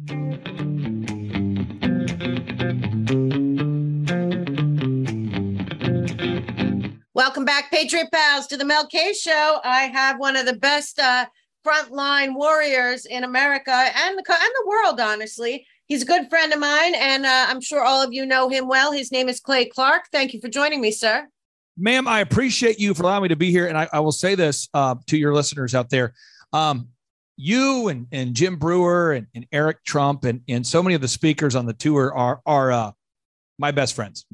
Welcome back, Patriot Pals, to the Mel K Show. I have one of the best frontline warriors in America and the world, honestly. He's a good friend of mine, and I'm sure all of you know him well. His name is Clay Clark. Thank you for joining me, sir. Ma'am, I appreciate you for allowing me to be here. And I will say this to your listeners out there. You and Jim Brewer and Eric Trump and so many of the speakers on the tour are my best friends.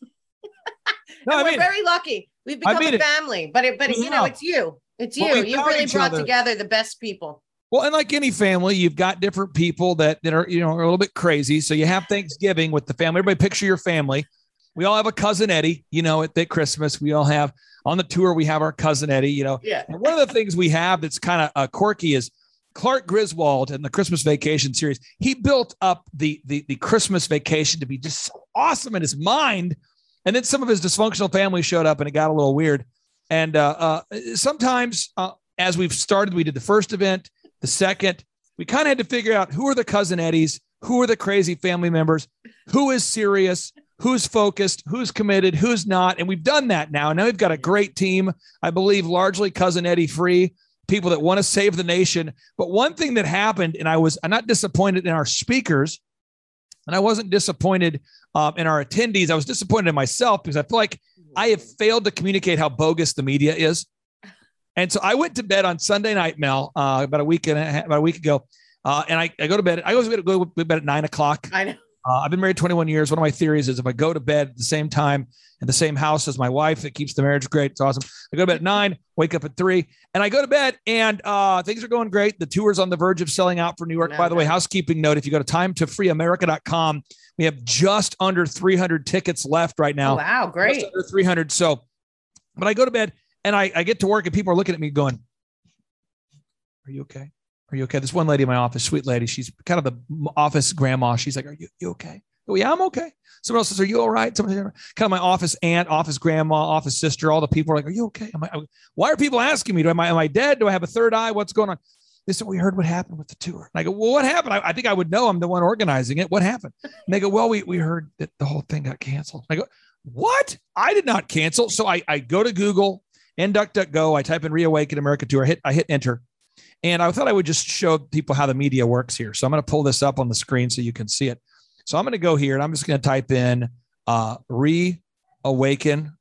No, we're very lucky. We've become a family, but you know, it's you. It's you. You really brought together the best people. Well, and like any family, you've got different people that are, you know, are a little bit crazy. So you have Thanksgiving with the family. Everybody picture your family. We all have a cousin Eddie, you know, at Christmas. We all have on the tour. We have our cousin Eddie, you know. Yeah. And one of the things we have that's kind of quirky is Clark Griswold in the Christmas Vacation series. He built up the Christmas Vacation to be just so awesome in his mind. And then some of his dysfunctional family showed up and it got a little weird. And sometimes as we've started, we did the first event, the second, we kind of had to figure out who are the cousin Eddies, who are the crazy family members, who is serious, who's focused, who's committed, who's not. And we've done that now. Now we've got a great team, I believe, largely cousin Eddie free, people that want to save the nation. But one thing that happened, and I'm not disappointed in our speakers, and I wasn't disappointed in our attendees. I was disappointed in myself because I feel like I have failed to communicate how bogus the media is. And so I went to bed on Sunday night, Mel, about a week ago. And I go to bed. I always go to bed at 9:00. I know. I've been married 21 years. One of my theories is if I go to bed at the same time in the same house as my wife, it keeps the marriage great. It's awesome. I go to bed at 9, wake up at 3, and I go to bed and things are going great. The tour's on the verge of selling out for New York. By the way, housekeeping note, if you go to timetofreeamerica.com, we have just under 300 tickets left right now. Oh, wow. Great. Just under 300. So, but I go to bed and I get to work and people are looking at me going, "Are you okay? Are you okay?" This one lady in my office, sweet lady, she's kind of the office grandma. She's like, "Are you okay?" Oh, yeah, I'm okay. Someone else says, "Are you all right?" Somebody, kind of my office aunt, office grandma, office sister, all the people are like, "Are you okay?" Why are people asking me? Am I dead? Do I have a third eye? What's going on? They said, "We heard what happened with the tour." And I go, "Well, what happened?" I think I would know. I'm the one organizing it. What happened? And they go, "Well, we heard that the whole thing got canceled." I go, "What? I did not cancel." So I go to Google and DuckDuckGo. I type in Reawaken America Tour. I hit enter. And I thought I would just show people how the media works here. So I'm going to pull this up on the screen so you can see it. So I'm going to go here and I'm just going to type in Reawaken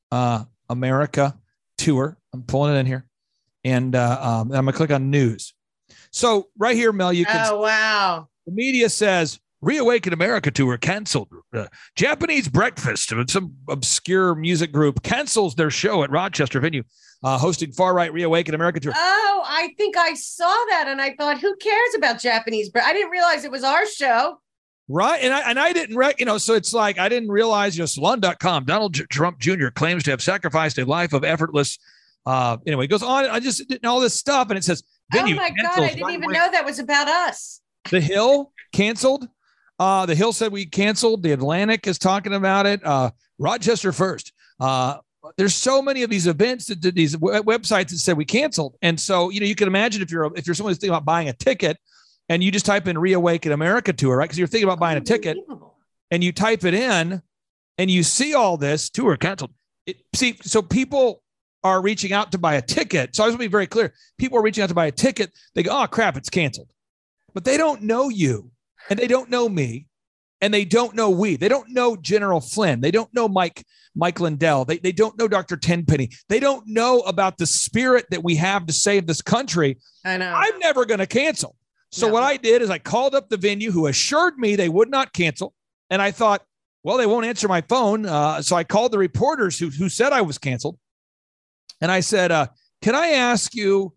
America Tour. I'm pulling it in here. And I'm going to click on news. So right here, Mel, you can. Oh, wow. The media says Reawaken America Tour canceled. Japanese Breakfast, some obscure music group, cancels their show at Rochester venue. Hosting far-right Reawaken America Tour. Oh, I think I saw that, and I thought, who cares about Japanese bread? I didn't realize it was our show. Right, and I didn't, so it's like I didn't realize, Salon.com, Donald Trump Jr. claims to have sacrificed a life of effortless. Anyway, it goes on. I just didn't know all this stuff, and it says venue. Oh my God, I didn't even know that was about us. The Hill canceled. The Hill said we canceled. The Atlantic is talking about it. Rochester First. There's so many of these events that did these websites that said we canceled. And so, you can imagine if you're someone who's thinking about buying a ticket and you just type in Reawaken America Tour, right? Because you're thinking about buying a ticket and you type it in and you see all this tour canceled. So people are reaching out to buy a ticket. So I was going to be very clear. People are reaching out to buy a ticket. They go, "Oh crap, it's canceled." But they don't know you and they don't know me. And they don't know They don't know General Flynn. They don't know Mike Lindell. They don't know Dr. Tenpenny. They don't know about the spirit that we have to save this country. I know. I'm never going to cancel. So what I did is I called up the venue who assured me they would not cancel. And I thought, well, they won't answer my phone. So I called the reporters who said I was canceled. And I said, "Can I ask you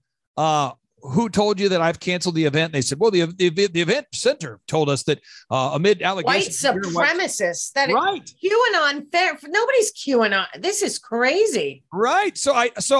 who told you that I've canceled the event?" They said, "Well, the event center told us that amid allegations, white supremacists, that right, QAnon, nobody's QAnon. This is crazy." Right. So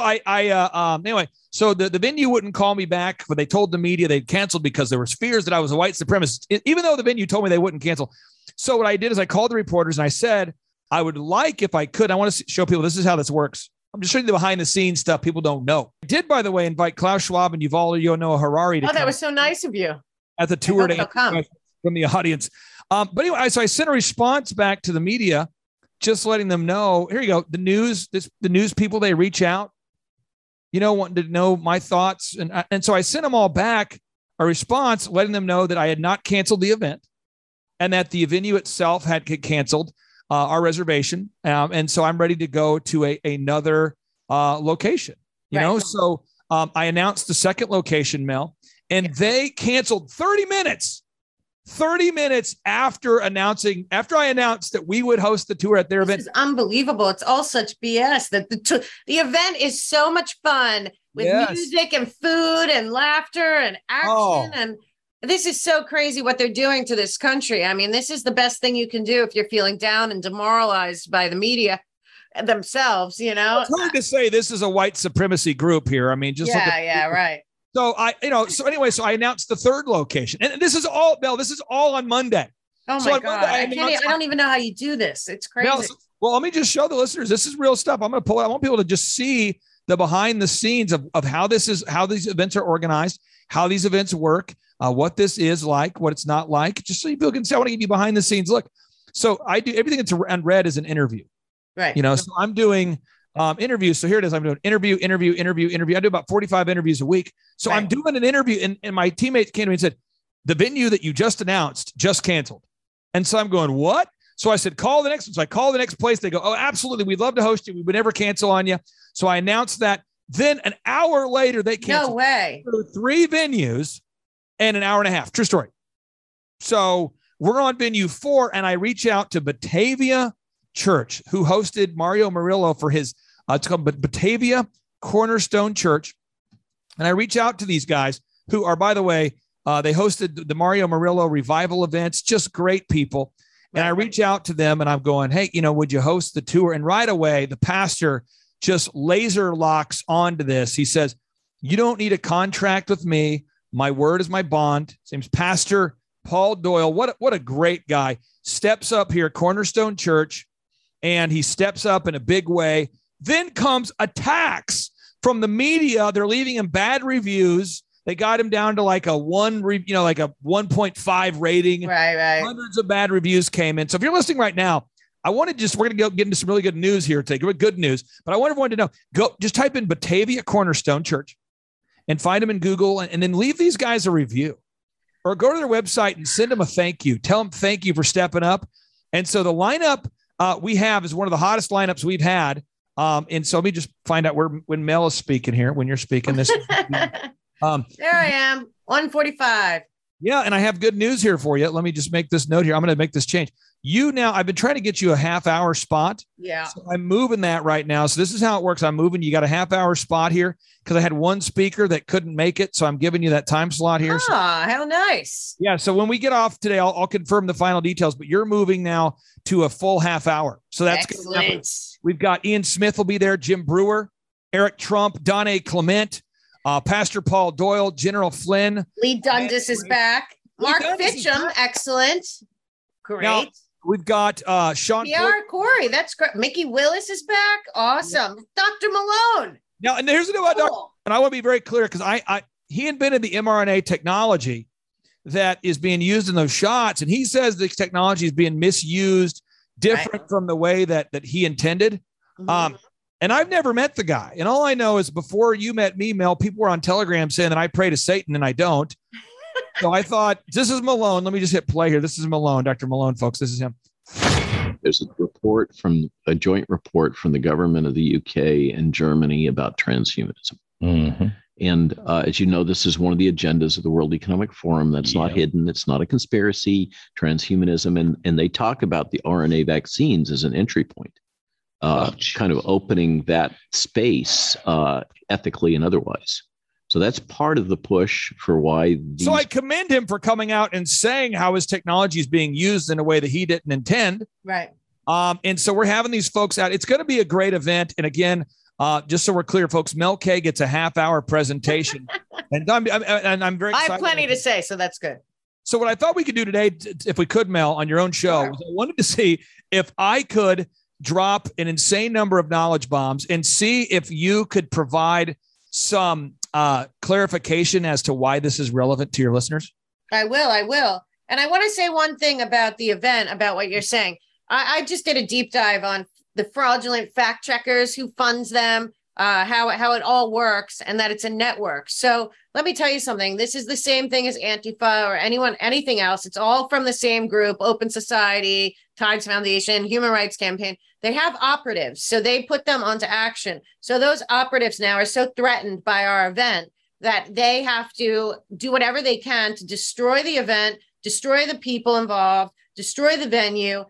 anyway, so the venue wouldn't call me back, but they told the media they'd canceled because there was fears that I was a white supremacist, even though the venue told me they wouldn't cancel. So what I did is I called the reporters and I said, I would like, if I could, I want to show people this is how this works. I'm just showing you the behind the scenes stuff people don't know. I did, by the way, invite Klaus Schwab and Yuval Noah Harari to that was so nice of you. At the tour. from the audience. But anyway, so I sent a response back to the media, just letting them know, here you go. The news people, they reach out, wanting to know my thoughts. And so I sent them all back a response, letting them know that I had not canceled the event and that the venue itself had canceled our reservation. And so I'm ready to go to another location, you know? So I announced the second location, Mel, and they canceled 30 minutes after I announced that we would host the tour at their event. This is unbelievable. It's all such BS that the event is so much fun with music and food and laughter and action. And this is so crazy what they're doing to this country. I mean, this is the best thing you can do if you're feeling down and demoralized by the media themselves, It's hard to say this is a white supremacy group here. I mean, just right. So so I announced the third location, and this is all on Monday. Oh my God. I don't even know how you do this. It's crazy. Mel, well, let me just show the listeners, this is real stuff. I'm going to pull it. I want people to just see the behind the scenes of how these events are organized, how these events work, what this is like, what it's not like, just so people can see. I want to give you behind the scenes look. So I do everything that's on red is an interview, right? So I'm doing interviews. So here it is. I'm doing interview. I do about 45 interviews a week. So I'm doing an interview, and my teammates came to me and said, the venue that you just announced just canceled. And so I'm going, what? So I said, call the next one. So I call the next place. They go, oh, absolutely. We'd love to host you. We would never cancel on you. So I announced that. Then an hour later, they canceled. No way. 3 venues and an hour and a half. True story. So we're on venue 4, and I reach out to Batavia Church, who hosted Mario Murillo for his, it's called Batavia Cornerstone Church. And I reach out to these guys who are, by the way, they hosted the Mario Murillo revival events, just great people. And I reach out to them and I'm going, hey, would you host the tour? And right away, the pastor just laser locks onto this. He says, you don't need a contract with me. My word is my bond. His name's Pastor Paul Doyle. What a great guy. Steps up here, Cornerstone Church, and he steps up in a big way. Then comes attacks from the media. They're leaving him bad reviews. They got him down to like a 1.5 rating. Right. Hundreds of bad reviews came in. So if you're listening right now, we're going to get into some really good news here today. Good news. But I want everyone to know, just type in Batavia Cornerstone Church and find them in Google, and then leave these guys a review, or go to their website and send them a thank you. Tell them thank you for stepping up. And so the lineup we have is one of the hottest lineups we've had. And so let me just find out when Mel is speaking here, when you're speaking this. There I am, 145. Yeah, and I have good news here for you. Let me just make this note here. I'm going to make this change. I've been trying to get you a half-hour spot. Yeah. So I'm moving that right now. So this is how it works. I'm moving. You got a half-hour spot here because I had one speaker that couldn't make it. So I'm giving you that time slot here. How nice. Yeah. So when we get off today, I'll confirm the final details, but you're moving now to a full half hour. So that's excellent. We've got Ian Smith will be there, Jim Brewer, Eric Trump, Donna Clement, Pastor Paul Doyle, General Flynn. Lee Dundas is back. Mark Fitcham, excellent. Great. Now, we've got Sean Pierre Corey. That's great. Mickey Willis is back. Awesome. Yeah. Dr. Malone. Now, and here's the thing about Dr. And I want to be very clear because he invented the mRNA technology that is being used in those shots. And he says this technology is being misused different from the way that he intended. Mm-hmm. And I've never met the guy. And all I know is before you met me, Mel, people were on Telegram saying that I pray to Satan and I don't. So I thought, this is Malone. Let me just hit play here. This is Malone, Dr. Malone, folks. This is him. There's a joint report from the government of the UK and Germany about transhumanism. Mm-hmm. And as you know, this is one of the agendas of the World Economic Forum. That's not hidden. It's not a conspiracy, transhumanism. And they talk about the RNA vaccines as an entry point, kind of opening that space ethically and otherwise. So that's part of the push for why. So I commend him for coming out and saying how his technology is being used in a way that he didn't intend. Right. And so we're having these folks out. It's going to be a great event. And again, just so we're clear, folks, Mel K gets a half-hour presentation. and I'm very excited. I have plenty to say, so that's good. So what I thought we could do today, if we could, Mel, on your own show, was I wanted to see if I could drop an insane number of knowledge bombs and see if you could provide some clarification as to why this is relevant to your listeners. I will. And I want to say one thing about the event, about what you're saying. I just did a deep dive on the fraudulent fact checkers, who funds them, how it all works, and that it's a network. So let me tell you something. This is the same thing as Antifa or anything else. It's all from the same group: Open Society, Tides Foundation, Human Rights Campaign. They have operatives, so they put them onto action. So those operatives now are so threatened by our event that they have to do whatever they can to destroy the event, destroy the people involved, destroy the venue.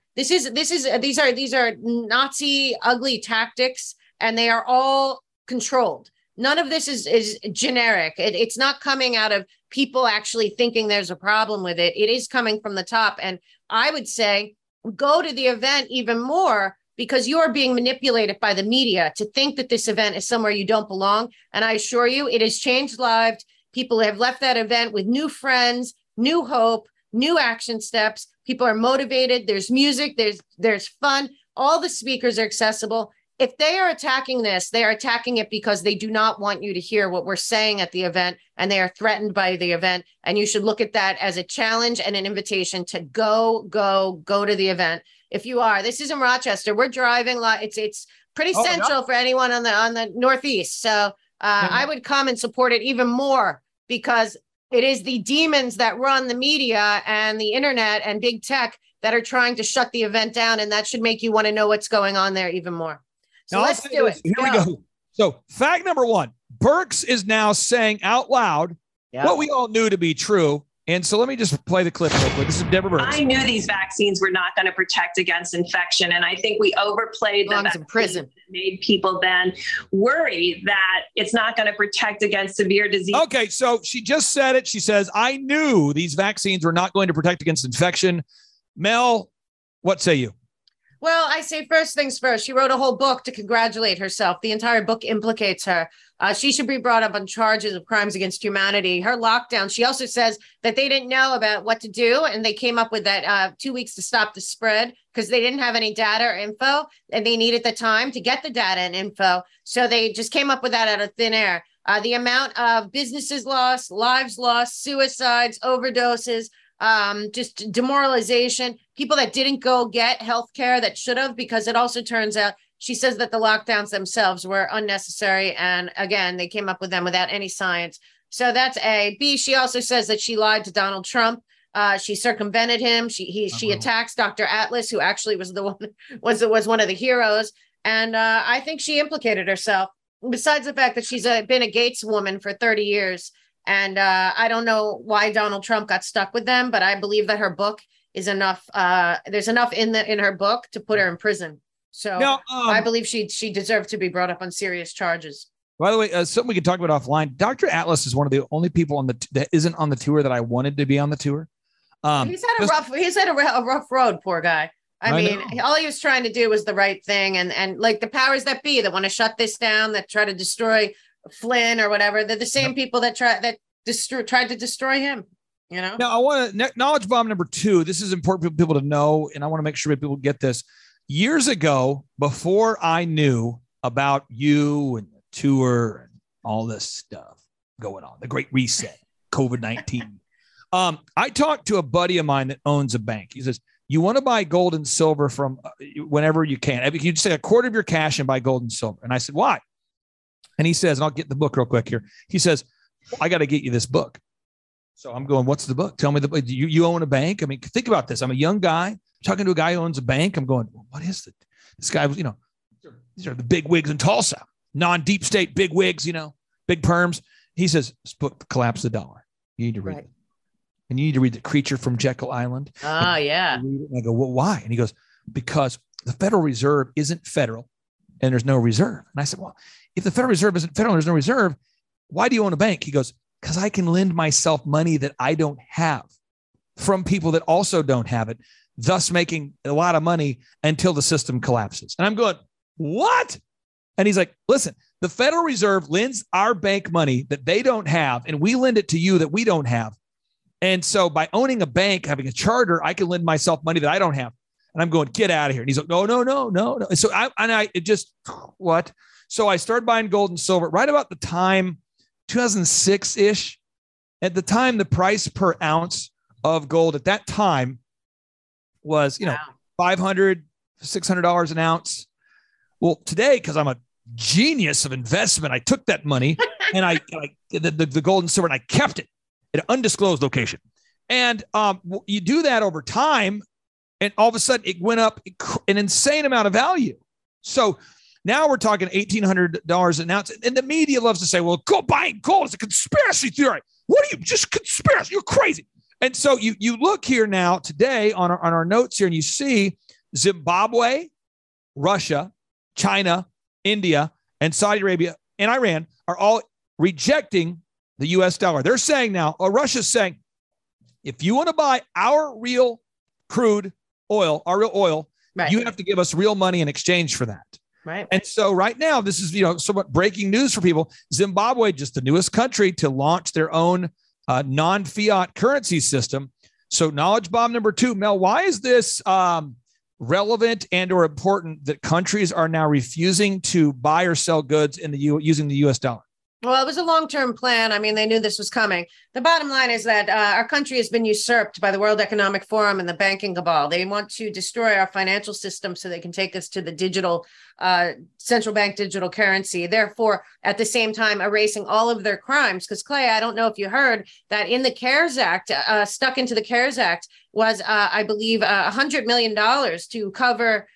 These are Nazi ugly tactics, and they are all controlled. None of this is generic. It's not coming out of people actually thinking there's a problem with it. It is coming from the top. And I would say go to the event even more, because you are being manipulated by the media to think that this event is somewhere you don't belong. And I assure you, it has changed lives. People have left that event with new friends, new hope, new action steps. People are motivated. There's music, there's fun. All the speakers are accessible. If they are attacking this, they are attacking it because they do not want you to hear what we're saying at the event, and they are threatened by the event. And you should look at that as a challenge and an invitation to go to the event. If you are, this is in Rochester. We're driving. It's pretty central for anyone on the Northeast. So I would come and support it even more, because it is the demons that run the media and the internet and big tech that are trying to shut the event down. And that should make you want to know what's going on there even more. So let's do it. Here we go. So fact number one, Birx is now saying out loud what we all knew to be true. And so let me just play the clip real quick. This is Deborah Birx. I knew these vaccines were not going to protect against infection. And I think we overplayed them. In prison. It made people then worry that it's not going to protect against severe disease. Okay, so she just said it. She says, I knew these vaccines were not going to protect against infection. Mel, what say you? Well, I say first things first. She wrote a whole book to congratulate herself. The entire book implicates her. She should be brought up on charges of crimes against humanity. Her lockdown. She also says that they didn't know about what to do, and they came up with that 2 weeks to stop the spread because they didn't have any data or info, and they needed the time to get the data and info. So they just came up with that out of thin air. The amount of businesses lost, lives lost, suicides, overdoses, just demoralization, people that didn't go get healthcare that should have, because it also turns out she says that the lockdowns themselves were unnecessary. And again, they came up with them without any science. So that's A. B, she also says that she lied to Donald Trump. She circumvented him. She attacks Dr. Atlas, who actually was one of the heroes. And I think she implicated herself, besides the fact that she's been a Gates woman for 30 years. And I don't know why Donald Trump got stuck with them, but I believe that her book is enough. There's enough in her book to put her in prison. So now, I believe she deserved to be brought up on serious charges. By the way, something we can talk about offline. Dr. Atlas is one of the only people that isn't on the tour that I wanted to be on the tour. He's had a rough road, poor guy. I mean, all he was trying to do was the right thing, and like the powers that be that want to shut this down, that try to destroy Flynn or whatever, they're the same people that tried to destroy him. You know. Now I want to knowledge bomb number 2. This is important for people to know, and I want to make sure people get this. Years ago, before I knew about you and the tour and all this stuff going on, the Great Reset, COVID-19, I talked to a buddy of mine that owns a bank. He says, you want to buy gold and silver from whenever you can. I mean, you just take a quarter of your cash and buy gold and silver. And I said, why? And he says, and I'll get the book real quick here. He says, I got to get you this book. So I'm going, what's the book? Tell me you own a bank. I mean, think about this. I'm a young guy talking to a guy who owns a bank. I'm going, well, what is it? This guy was, these are the big wigs in Tulsa, non-deep state big wigs, big perms. He says, this book, Collapse the Dollar. You need to read it. And you need to read The Creature from Jekyll Island. Oh, yeah. And I go, well, why? And he goes, because the Federal Reserve isn't federal and there's no reserve. And I said, well, if the Federal Reserve isn't federal and there's no reserve, why do you own a bank? He goes, because I can lend myself money that I don't have from people that also don't have it, thus making a lot of money until the system collapses. And I'm going, what? And he's like, listen, the Federal Reserve lends our bank money that they don't have, and we lend it to you that we don't have. And so by owning a bank, having a charter, I can lend myself money that I don't have. And I'm going, get out of here. And he's like, no. So what? So I started buying gold and silver right about the time, 2006-ish. At the time, the price per ounce of gold at that time was, Wow. $500, $600 an ounce. Well, today, because I'm a genius of investment, I took that money and the gold and silver, and I kept it at an undisclosed location. And you do that over time, and all of a sudden it went up an insane amount of value. So now we're talking $1,800 an ounce. And the media loves to say, well, buying gold is a conspiracy theory. What are you, just conspiracy? You're crazy. And so you look here now today on our notes here, and you see Zimbabwe, Russia, China, India, and Saudi Arabia and Iran are all rejecting the US dollar. They're saying now, Russia's saying, if you want to buy our real crude oil, right, you have to give us real money in exchange for that. Right. And so right now, this is, somewhat breaking news for people. Zimbabwe, just the newest country to launch their own non-fiat currency system. So knowledge bomb number 2, Mel, why is this relevant and or important that countries are now refusing to buy or sell goods in using the US dollar? Well, it was a long-term plan. I mean, they knew this was coming. The bottom line is that our country has been usurped by the World Economic Forum and the banking cabal. They want to destroy our financial system so they can take us to the digital central bank digital currency. Therefore, at the same time, erasing all of their crimes. Because, Clay, I don't know if you heard that in the CARES Act, stuck into the CARES Act was, I believe, $100 million to cover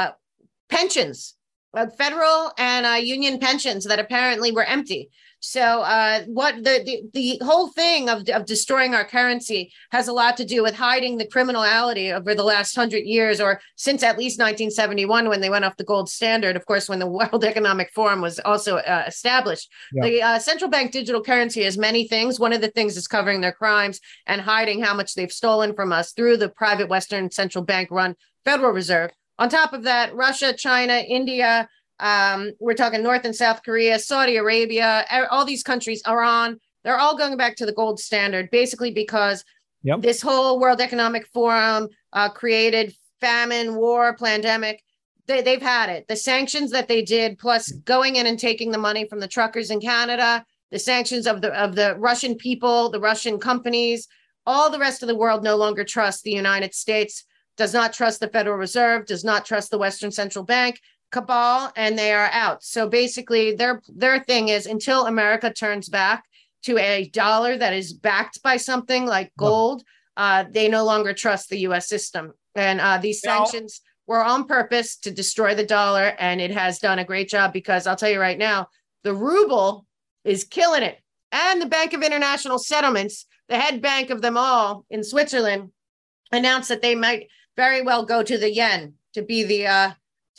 pensions. Federal and union pensions that apparently were empty. So what the whole thing of destroying our currency has a lot to do with hiding the criminality over the last 100 years, or since at least 1971, when they went off the gold standard, of course, when the World Economic Forum was also established. Yeah. The central bank digital currency is many things. One of the things is covering their crimes and hiding how much they've stolen from us through the private Western central bank run Federal Reserve. On top of that, Russia, China, India, we're talking North and South Korea, Saudi Arabia, all these countries, Iran, they're all going back to the gold standard, basically because this whole World Economic Forum created famine, war, pandemic. They've had it. The sanctions that they did, plus going in and taking the money from the truckers in Canada, the sanctions of the Russian people, the Russian companies, all the rest of the world no longer trusts the United States, does not trust the Federal Reserve, does not trust the Western Central Bank cabal, and they are out. So basically their thing is, until America turns back to a dollar that is backed by something like gold, they no longer trust the U.S. system. And these sanctions were on purpose to destroy the dollar, and it has done a great job, because I'll tell you right now, the ruble is killing it. And the Bank of International Settlements, the head bank of them all in Switzerland, announced that they might very well go to the yen to be the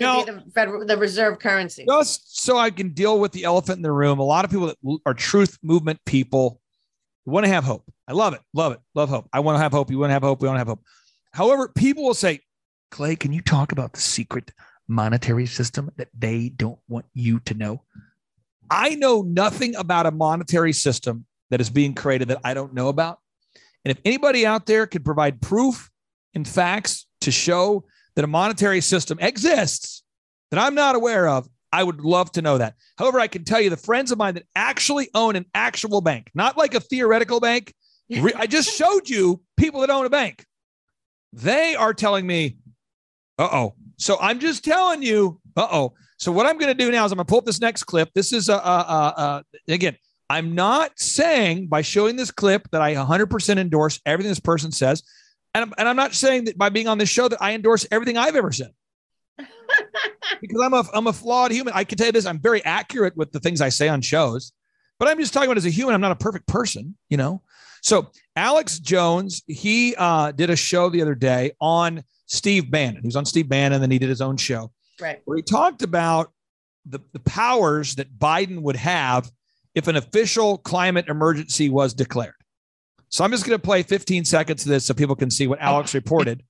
reserve currency. Just so I can deal with the elephant in the room, a lot of people that are truth movement people want to have hope. I love it. Love hope. I want to have hope. You want to have hope. We want to have hope. However, people will say, Clay, can you talk about the secret monetary system that they don't want you to know? I know nothing about a monetary system that is being created that I don't know about. And if anybody out there could provide proof and facts to show that a monetary system exists that I'm not aware of, I would love to know that. However, I can tell you the friends of mine that actually own an actual bank, not like a theoretical bank. I just showed you people that own a bank. They are telling me, So I'm just telling you, So what I'm going to do now is I'm going to pull up this next clip. This is, again, I'm not saying by showing this clip that I 100% endorse everything this person says. And I'm not saying that by being on this show that I endorse everything I've ever said, because I'm a flawed human. I can tell you this: I'm very accurate with the things I say on shows, but I'm just talking about as a human. I'm not a perfect person, So Alex Jones, he did a show the other day on Steve Bannon. He was on Steve Bannon, and then he did his own show, right, where he talked about the powers that Biden would have if an official climate emergency was declared. So I'm just going to play 15 seconds of this so people can see what Alex reported.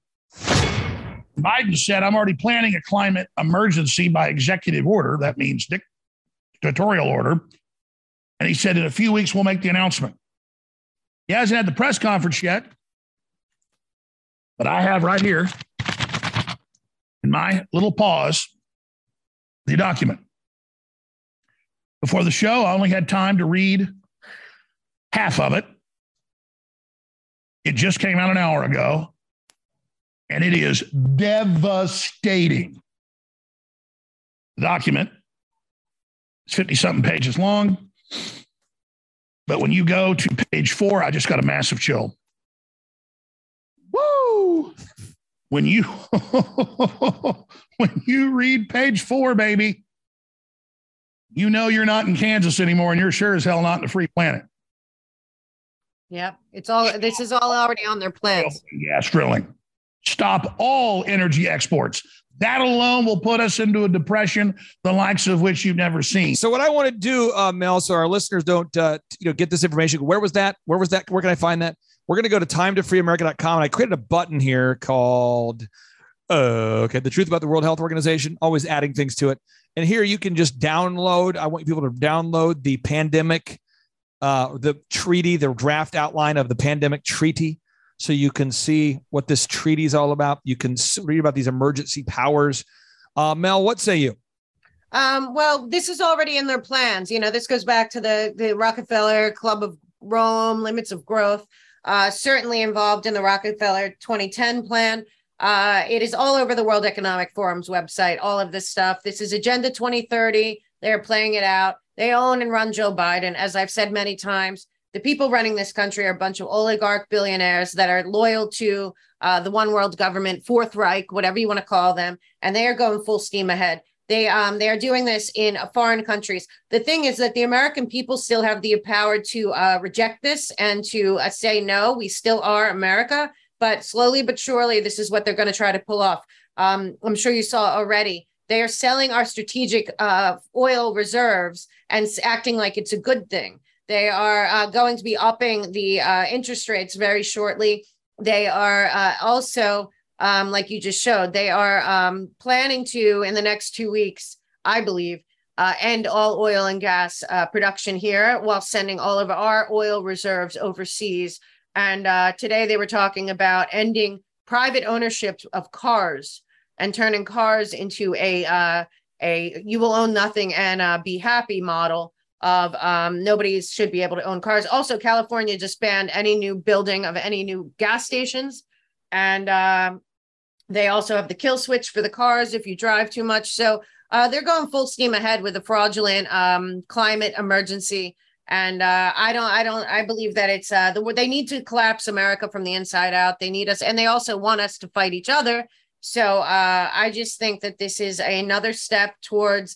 Biden said, I'm already planning a climate emergency by executive order. That means dictatorial order. And he said, in a few weeks, we'll make the announcement. He hasn't had the press conference yet, but I have right here in my little pause, the document. Before the show, I only had time to read half of it. It just came out an hour ago, and it is devastating. The document is 50-something pages long, but when you go to page 4, I just got a massive chill. Woo! When you read page 4, baby, you know you're not in Kansas anymore, and you're sure as hell not in the free planet. Yep. This is all already on their plans. Gas drilling. Stop all energy exports. That alone will put us into a depression, the likes of which you've never seen. So what I want to do, Mel, so our listeners don't, get this information. Where was that? Where can I find that? We're going to go to timetofreeamerica.com. And I created a button here called, the truth about the World Health Organization, always adding things to it. And here you can just download. I want people to download the pandemic, the treaty, the draft outline of the pandemic treaty. So you can see what this treaty is all about. You can read about these emergency powers. Mel, what say you? Well, this is already in their plans. This goes back to the Rockefeller Club of Rome, limits of growth, certainly involved in the Rockefeller 2010 plan. It is all over the World Economic Forum's website, all of this stuff. This is Agenda 2030. They're playing it out. They own and run Joe Biden. As I've said many times, the people running this country are a bunch of oligarch billionaires that are loyal to the one world government, Fourth Reich, whatever you want to call them. And they are going full steam ahead. They are doing this in foreign countries. The thing is that the American people still have the power to reject this and to say, no, we still are America. But slowly but surely, this is what they're going to try to pull off. I'm sure you saw already. They are selling our strategic oil reserves and acting like it's a good thing. They are going to be upping the interest rates very shortly. They are also, like you just showed, they are planning to, in the next 2 weeks, I believe, end all oil and gas production here while sending all of our oil reserves overseas. And today they were talking about ending private ownership of cars and turning cars into a you will own nothing and be happy model of nobody should be able to own cars. Also, California just banned any new building of any new gas stations. And they also have the kill switch for the cars if you drive too much. So they're going full steam ahead with a fraudulent climate emergency. And I believe that it's they need to collapse America from the inside out. They need us, and they also want us to fight each other. So I just think that this is another step towards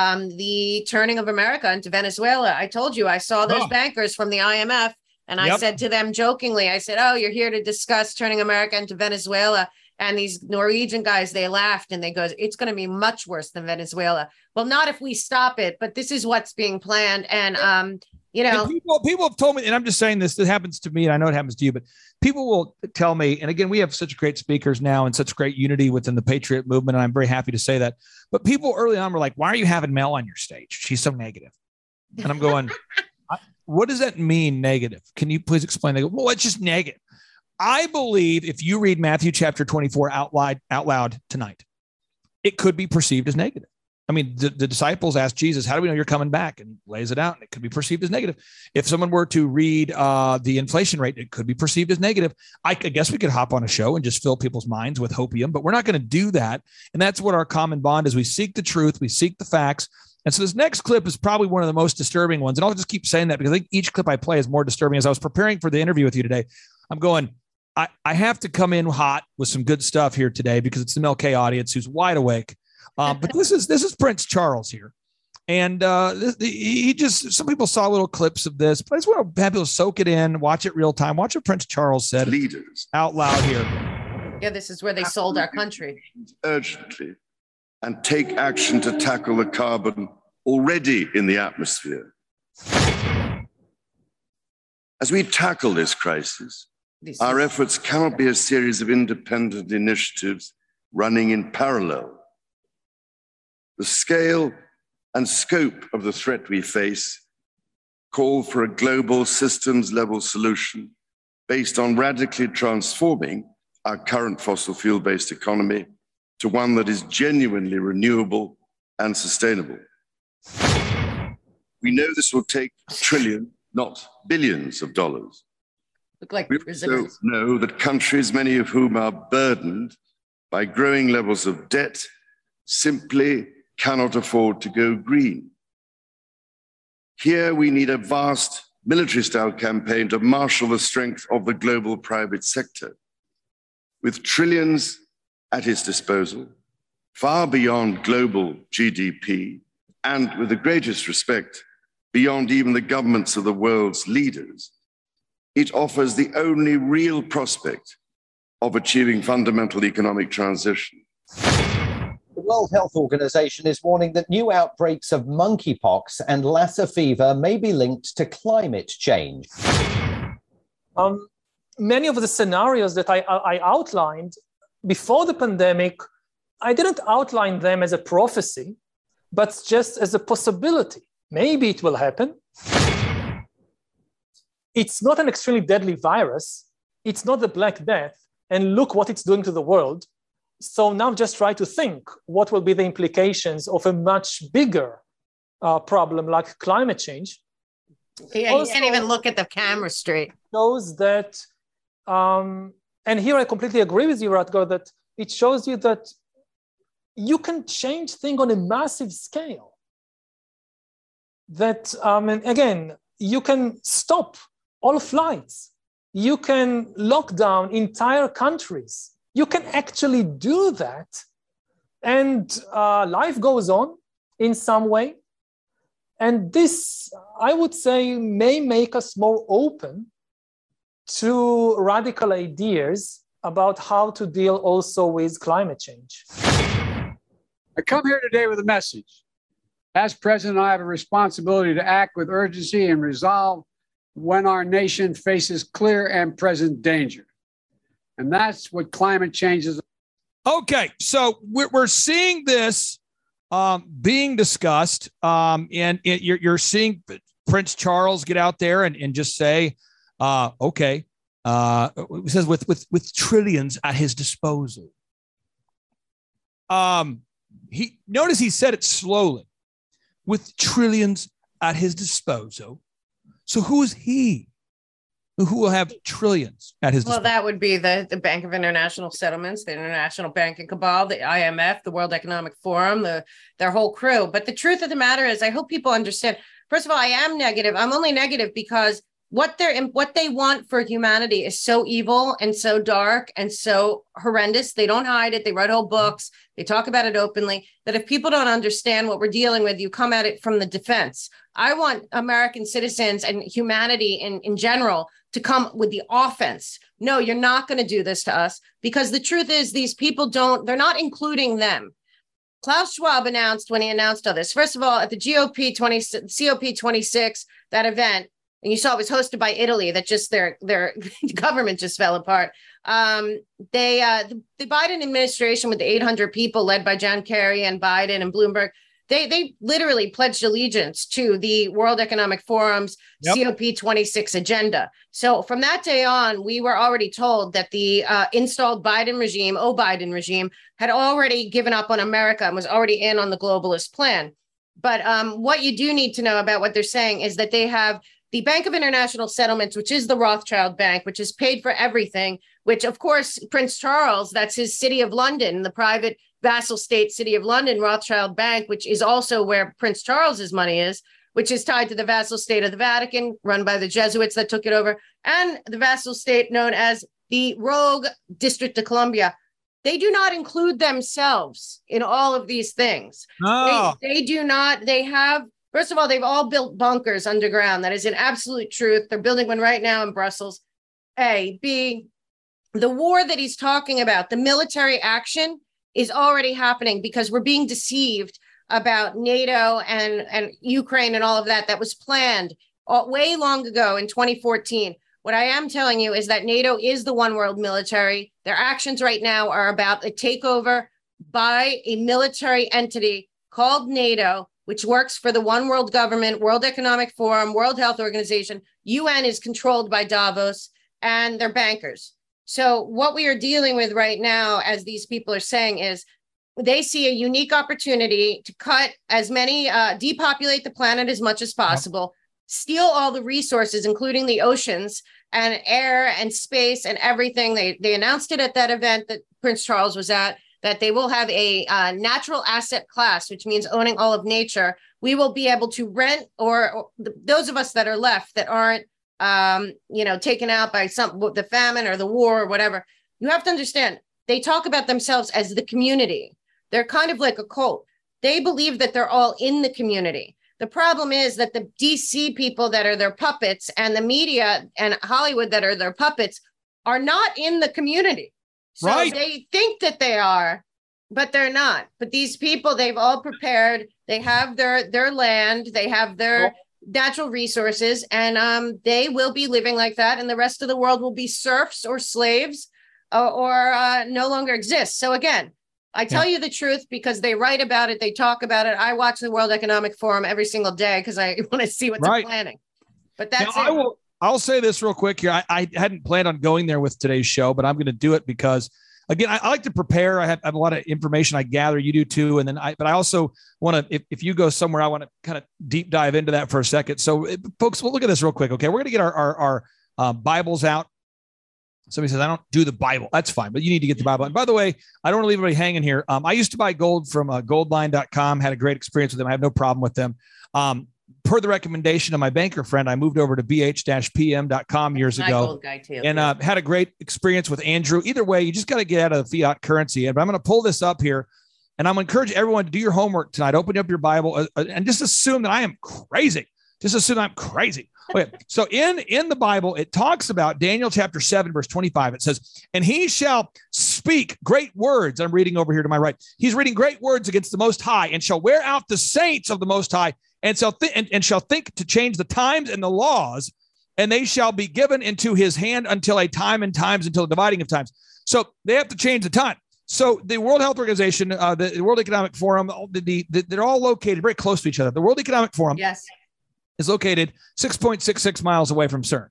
the turning of America into Venezuela. I told you, I saw those bankers from the IMF, and I said to them jokingly, I said, "Oh, you're here to discuss turning America into Venezuela." And these Norwegian guys, they laughed and they go, "It's going to be much worse than Venezuela." Well, not if we stop it, but this is what's being planned. And, and people have told me, and I'm just saying this happens to me, and I know it happens to you, but people will tell me, and again, we have such great speakers now and such great unity within the Patriot movement, and I'm very happy to say that. But people early on were like, "Why are you having Mel on your stage? She's so negative." And I'm going, what does that mean, negative? Can you please explain? They go, "Well, it's just negative." I believe if you read Matthew chapter 24 out loud tonight, it could be perceived as negative. I mean, the disciples asked Jesus, "How do we know you're coming back?" And he lays it out, and it could be perceived as negative. If someone were to read the inflation rate, it could be perceived as negative. I guess we could hop on a show and just fill people's minds with hopium, but we're not going to do that. And that's what our common bond is. We seek the truth. We seek the facts. And so this next clip is probably one of the most disturbing ones. And I'll just keep saying that because I think each clip I play is more disturbing. As I was preparing for the interview with you today, I'm going, I have to come in hot with some good stuff here today because it's the Mel K audience who's wide awake. But this is Prince Charles here. And he just, some people saw little clips of this, but I just want to have people soak it in, watch it real time, watch what Prince Charles said leaders out loud here. Yeah, this is where they sold our country. Urgently and take action to tackle the carbon already in the atmosphere. As we tackle this crisis, our efforts cannot be a series of independent initiatives running in parallel. The scale and scope of the threat we face call for a global systems-level solution based on radically transforming our current fossil fuel-based economy to one that is genuinely renewable and sustainable. We know this will take trillions, not billions of dollars. Look like we also know that countries, many of whom are burdened by growing levels of debt, simply cannot afford to go green. Here we need a vast military-style campaign to marshal the strength of the global private sector, with trillions at his disposal, far beyond global GDP, and with the greatest respect, beyond even the governments of the world's leaders. It offers the only real prospect of achieving fundamental economic transition. The World Health Organization is warning that new outbreaks of monkeypox and Lassa fever may be linked to climate change. Many of the scenarios that I outlined before the pandemic, I didn't outline them as a prophecy, but just as a possibility. Maybe it will happen. It's not an extremely deadly virus. It's not the Black Death. And look what it's doing to the world. So now just try to think what will be the implications of a much bigger problem like climate change. Yeah, also, you can't even look at the camera straight. Shows that, and here I completely agree with you, Rutger, that it shows you that you can change things on a massive scale. That, and again, you can stop all flights. You can lock down entire countries. You can actually do that. And life goes on in some way. And this, I would say, may make us more open to radical ideas about how to deal also with climate change. I come here today with a message. As president, I have a responsibility to act with urgency and resolve when our nation faces clear and present danger. And that's what climate change is. Okay, so we're seeing this being discussed, and you're seeing Prince Charles get out there and just say, okay, it says with trillions at his disposal. Notice he said it slowly, with trillions at his disposal. So who is he who will have trillions at his disposal? Well, that would be the Bank of International Settlements, the International Banking Cabal, the IMF, the World Economic Forum, their whole crew. But the truth of the matter is, I hope people understand. First of all, I am negative. I'm only negative because what they want for humanity is so evil and so dark and so horrendous. They don't hide it. They write whole books. They talk about it openly, that if people don't understand what we're dealing with, you come at it from the defense. I want American citizens and humanity in general to come with the offense. No, you're not going to do this to us, because the truth is these people they're not including them. Klaus Schwab announced when he announced all this, first of all, at the COP26, that event, and you saw it was hosted by Italy, that just their government just fell apart. The Biden administration with the 800 people led by John Kerry and Biden and Bloomberg, they literally pledged allegiance to the World Economic Forum's COP26 agenda. So from that day on, we were already told that the installed Biden regime had already given up on America and was already in on the globalist plan. But what you do need to know about what they're saying is that they have the Bank of International Settlements, which is the Rothschild Bank, which is paid for everything, which, of course, Prince Charles, that's his city of London, the private vassal state city of London, Rothschild Bank, which is also where Prince Charles's money is, which is tied to the vassal state of the Vatican, run by the Jesuits that took it over, and the vassal state known as the Rogue District of Columbia. They do not include themselves in all of these things. No. They do not. They have, first of all, they've all built bunkers underground. That is an absolute truth. They're building one right now in Brussels. A. B. The war that he's talking about, the military action, is already happening because we're being deceived about NATO and Ukraine and all of that. That was planned way long ago in 2014. What I am telling you is that NATO is the one world military. Their actions right now are about a takeover by a military entity called NATO, which works for the one world government, World Economic Forum, World Health Organization. UN is controlled by Davos and their bankers. So what we are dealing with right now, as these people are saying, is they see a unique opportunity to cut as many, depopulate the planet as much as possible, steal all the resources, including the oceans and air and space and everything. They announced it at that event that Prince Charles was at, that they will have a natural asset class, which means owning all of nature. We will be able to rent, or those of us that are left that aren't, taken out by the famine or the war or whatever. You have to understand, they talk about themselves as the community. They're kind of like a cult. They believe that they're all in the community. The problem is that the DC people that are their puppets and the media and Hollywood that are their puppets are not in the community. So right. They think that they are, but they're not. But these people, they've all prepared. They have their land. They have their natural resources, and they will be living like that. And the rest of the world will be serfs or slaves or no longer exist. So again, I tell you the truth because they write about it. They talk about it. I watch the World Economic Forum every single day because I want to see what they're planning. But that's it. I'll say this real quick here. I hadn't planned on going there with today's show, but I'm going to do it because, again, I like to prepare. I have a lot of information I gather. You do too. And then but I also want to, if you go somewhere, I want to kind of deep dive into that for a second. So folks, we'll look at this real quick. Okay. We're going to get our Bibles out. Somebody says, I don't do the Bible. That's fine, but you need to get the Bible. And by the way, I don't want to leave anybody hanging here. I used to buy gold from goldline.com, had a great experience with them. I have no problem with them. Per the recommendation of my banker friend, I moved over to bh-pm.com years ago. Gold guy too. And had a great experience with Andrew. Either way, you just got to get out of the fiat currency. But I'm going to pull this up here, and I'm going to encourage everyone to do your homework tonight. Open up your Bible and just assume that I am crazy. Just assume I'm crazy. Okay, so in the Bible, it talks about Daniel chapter 7, verse 25. It says, and he shall speak great words. I'm reading over here to my right. He's reading great words against the Most High, and shall wear out the saints of the Most High, and shall think to change the times and the laws, and they shall be given into his hand until a time and times, until the dividing of times. So they have to change the time. So the World Health Organization, the World Economic Forum, they're all located very close to each other. The World Economic Forum is located 6.66 miles away from CERN.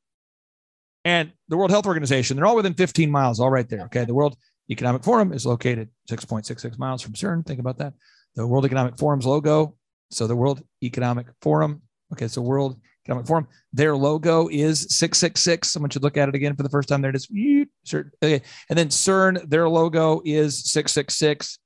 And the World Health Organization, they're all within 15 miles, all right there. Okay. The World Economic Forum is located 6.66 miles from CERN. Think about that. The World Economic Forum's logo. So the World Economic Forum. Okay. So World Economic Forum, their logo is 666. Someone should look at it again for the first time. There it is. Okay. And then CERN, their logo is 666.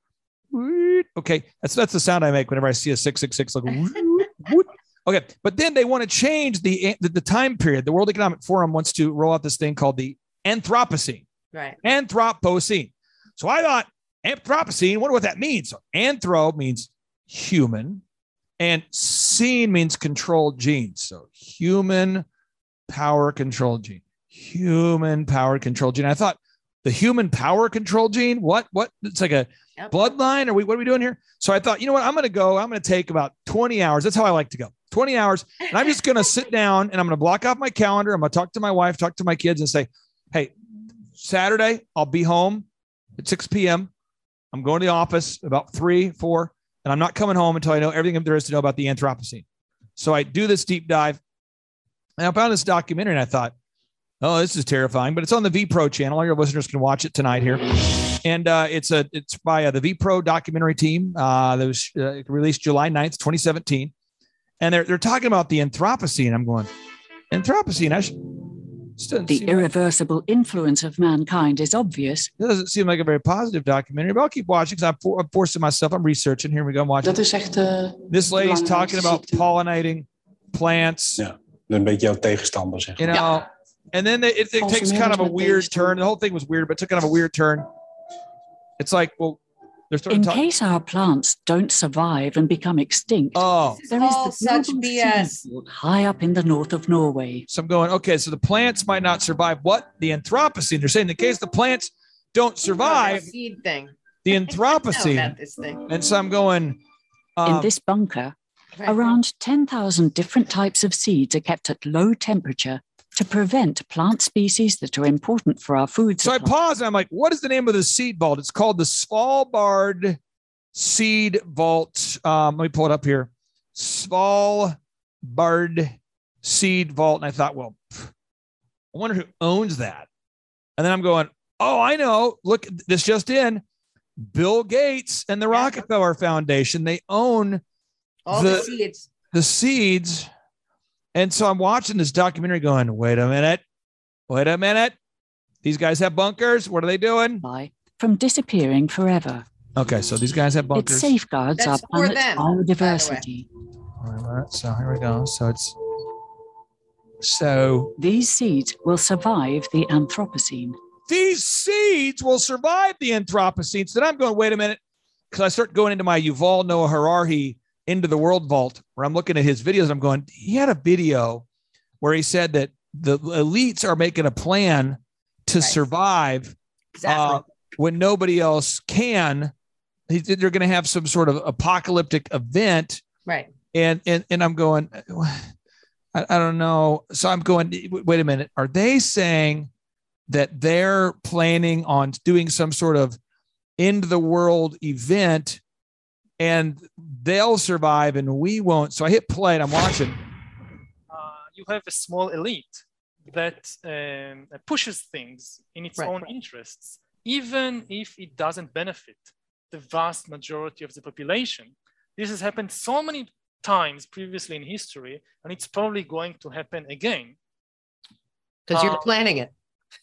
Okay. That's the sound I make whenever I see a 666 logo. Okay, but then they want to change the time period. The World Economic Forum wants to roll out this thing called the Anthropocene. Right. Anthropocene. So I thought, Anthropocene, wonder what that means. So anthro means human, and scene means controlled genes. So human power control gene. Human power control gene. I thought, the human power control gene? What? It's like a bloodline? What are we doing here? So I thought, you know what? I'm going to take about 20 hours. That's how I like to go. 20 hours. And I'm just going to sit down and I'm going to block off my calendar. I'm going to talk to my wife, talk to my kids and say, hey, Saturday, I'll be home at 6 p.m. I'm going to the office about 3, 4, and I'm not coming home until I know everything there is to know about the Anthropocene. So I do this deep dive and I found this documentary and I thought, oh, this is terrifying, but it's on the VPRO channel. All your listeners can watch it tonight here. And it's by the VPRO documentary team that was released July 9th, 2017. And they're talking about the Anthropocene. I'm going, Anthropocene? The irreversible influence of mankind is obvious. It doesn't seem like a very positive documentary, but I'll keep watching because I'm forcing myself. I'm researching. Here we go. I'm watching. This lady's talking about pollinating plants. Ja, een beetje jouw tegenstander, zeg. You know, and then it takes kind of a weird turn. The whole thing was weird, but it took kind of a weird turn. It's like, well, in case our plants don't survive and become extinct, there is the such BS high up in the north of Norway. So I'm going, okay, so the plants might not survive. What? The Anthropocene. They're saying in case the plants don't survive, seed thing. The Anthropocene. About this thing. And so I'm going. In this bunker, around 10,000 different types of seeds are kept at low temperature to prevent plant species that are important for our food supply. So I pause and I'm like, what is the name of the seed vault? It's called the Svalbard Seed Vault. Let me pull it up here. Svalbard Seed Vault. And I thought, well, I wonder who owns that. And then I'm going, oh, I know. Look, this just in. Bill Gates and the Rockefeller Foundation, they own all the seeds. The seeds And so I'm watching this documentary going, wait a minute. These guys have bunkers. What are they doing? From disappearing forever. Okay, so these guys have bunkers. It safeguards our planet's biodiversity. So here we go. These seeds will survive the Anthropocene. These seeds will survive the Anthropocene. So then I'm going, wait a minute, because I start going into my Yuval Noah Harari Into the World Vault, where I'm looking at his videos. I'm going, he had a video where he said that the elites are making a plan to survive when nobody else can. They're going to have some sort of apocalyptic event. Right. And I'm going, I don't know. So I'm going, wait a minute. Are they saying that they're planning on doing some sort of end of the world event and they'll survive and we won't? So I hit play and I'm watching. You have a small elite that pushes things in its own interests, even if it doesn't benefit the vast majority of the population. This has happened so many times previously in history, and it's probably going to happen again. Because you're planning it.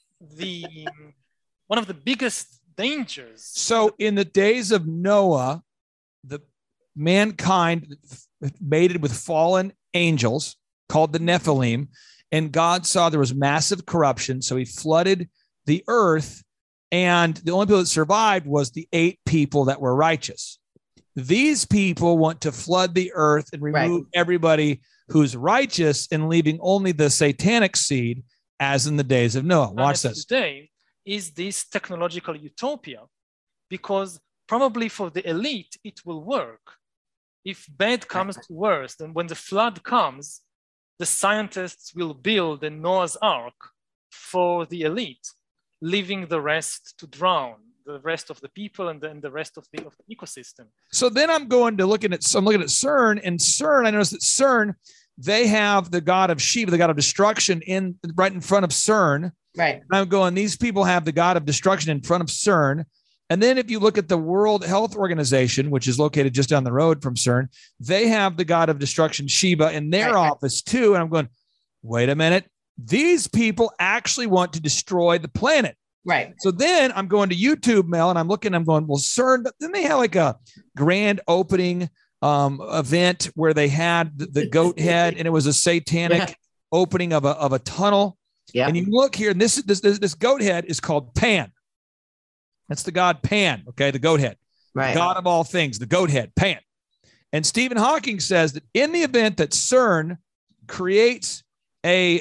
One of the biggest dangers. So in the days of Noah, the mankind mated with fallen angels called the Nephilim, and God saw there was massive corruption. So he flooded the earth, and the only people that survived was the 8 people that were righteous. These people want to flood the earth and remove everybody who's righteous and leaving only the satanic seed, as in the days of Noah. Watch this. Today is this technological utopia, because probably for the elite, it will work. If bad comes to worse, then when the flood comes, the scientists will build a Noah's Ark for the elite, leaving the rest to drown, the rest of the people and then the rest of the ecosystem. So then I'm looking at CERN, and CERN, I noticed that CERN, they have the god of Shiva, the god of destruction, right in front of CERN. Right. And I'm going, these people have the god of destruction in front of CERN. And then if you look at the World Health Organization, which is located just down the road from CERN, they have the god of destruction, Shiva, in their office too. And I'm going, wait a minute. These people actually want to destroy the planet. Right. So then I'm going to YouTube, Mel, and I'm going, well, CERN, but then they have like a grand opening event where they had the goat head, and it was a satanic opening of a tunnel. Yeah. And you look here, and this goat head is called Pan. That's the god Pan, okay, the goat head, right. The god of all things, the goat head, Pan. And Stephen Hawking says that in the event that CERN creates if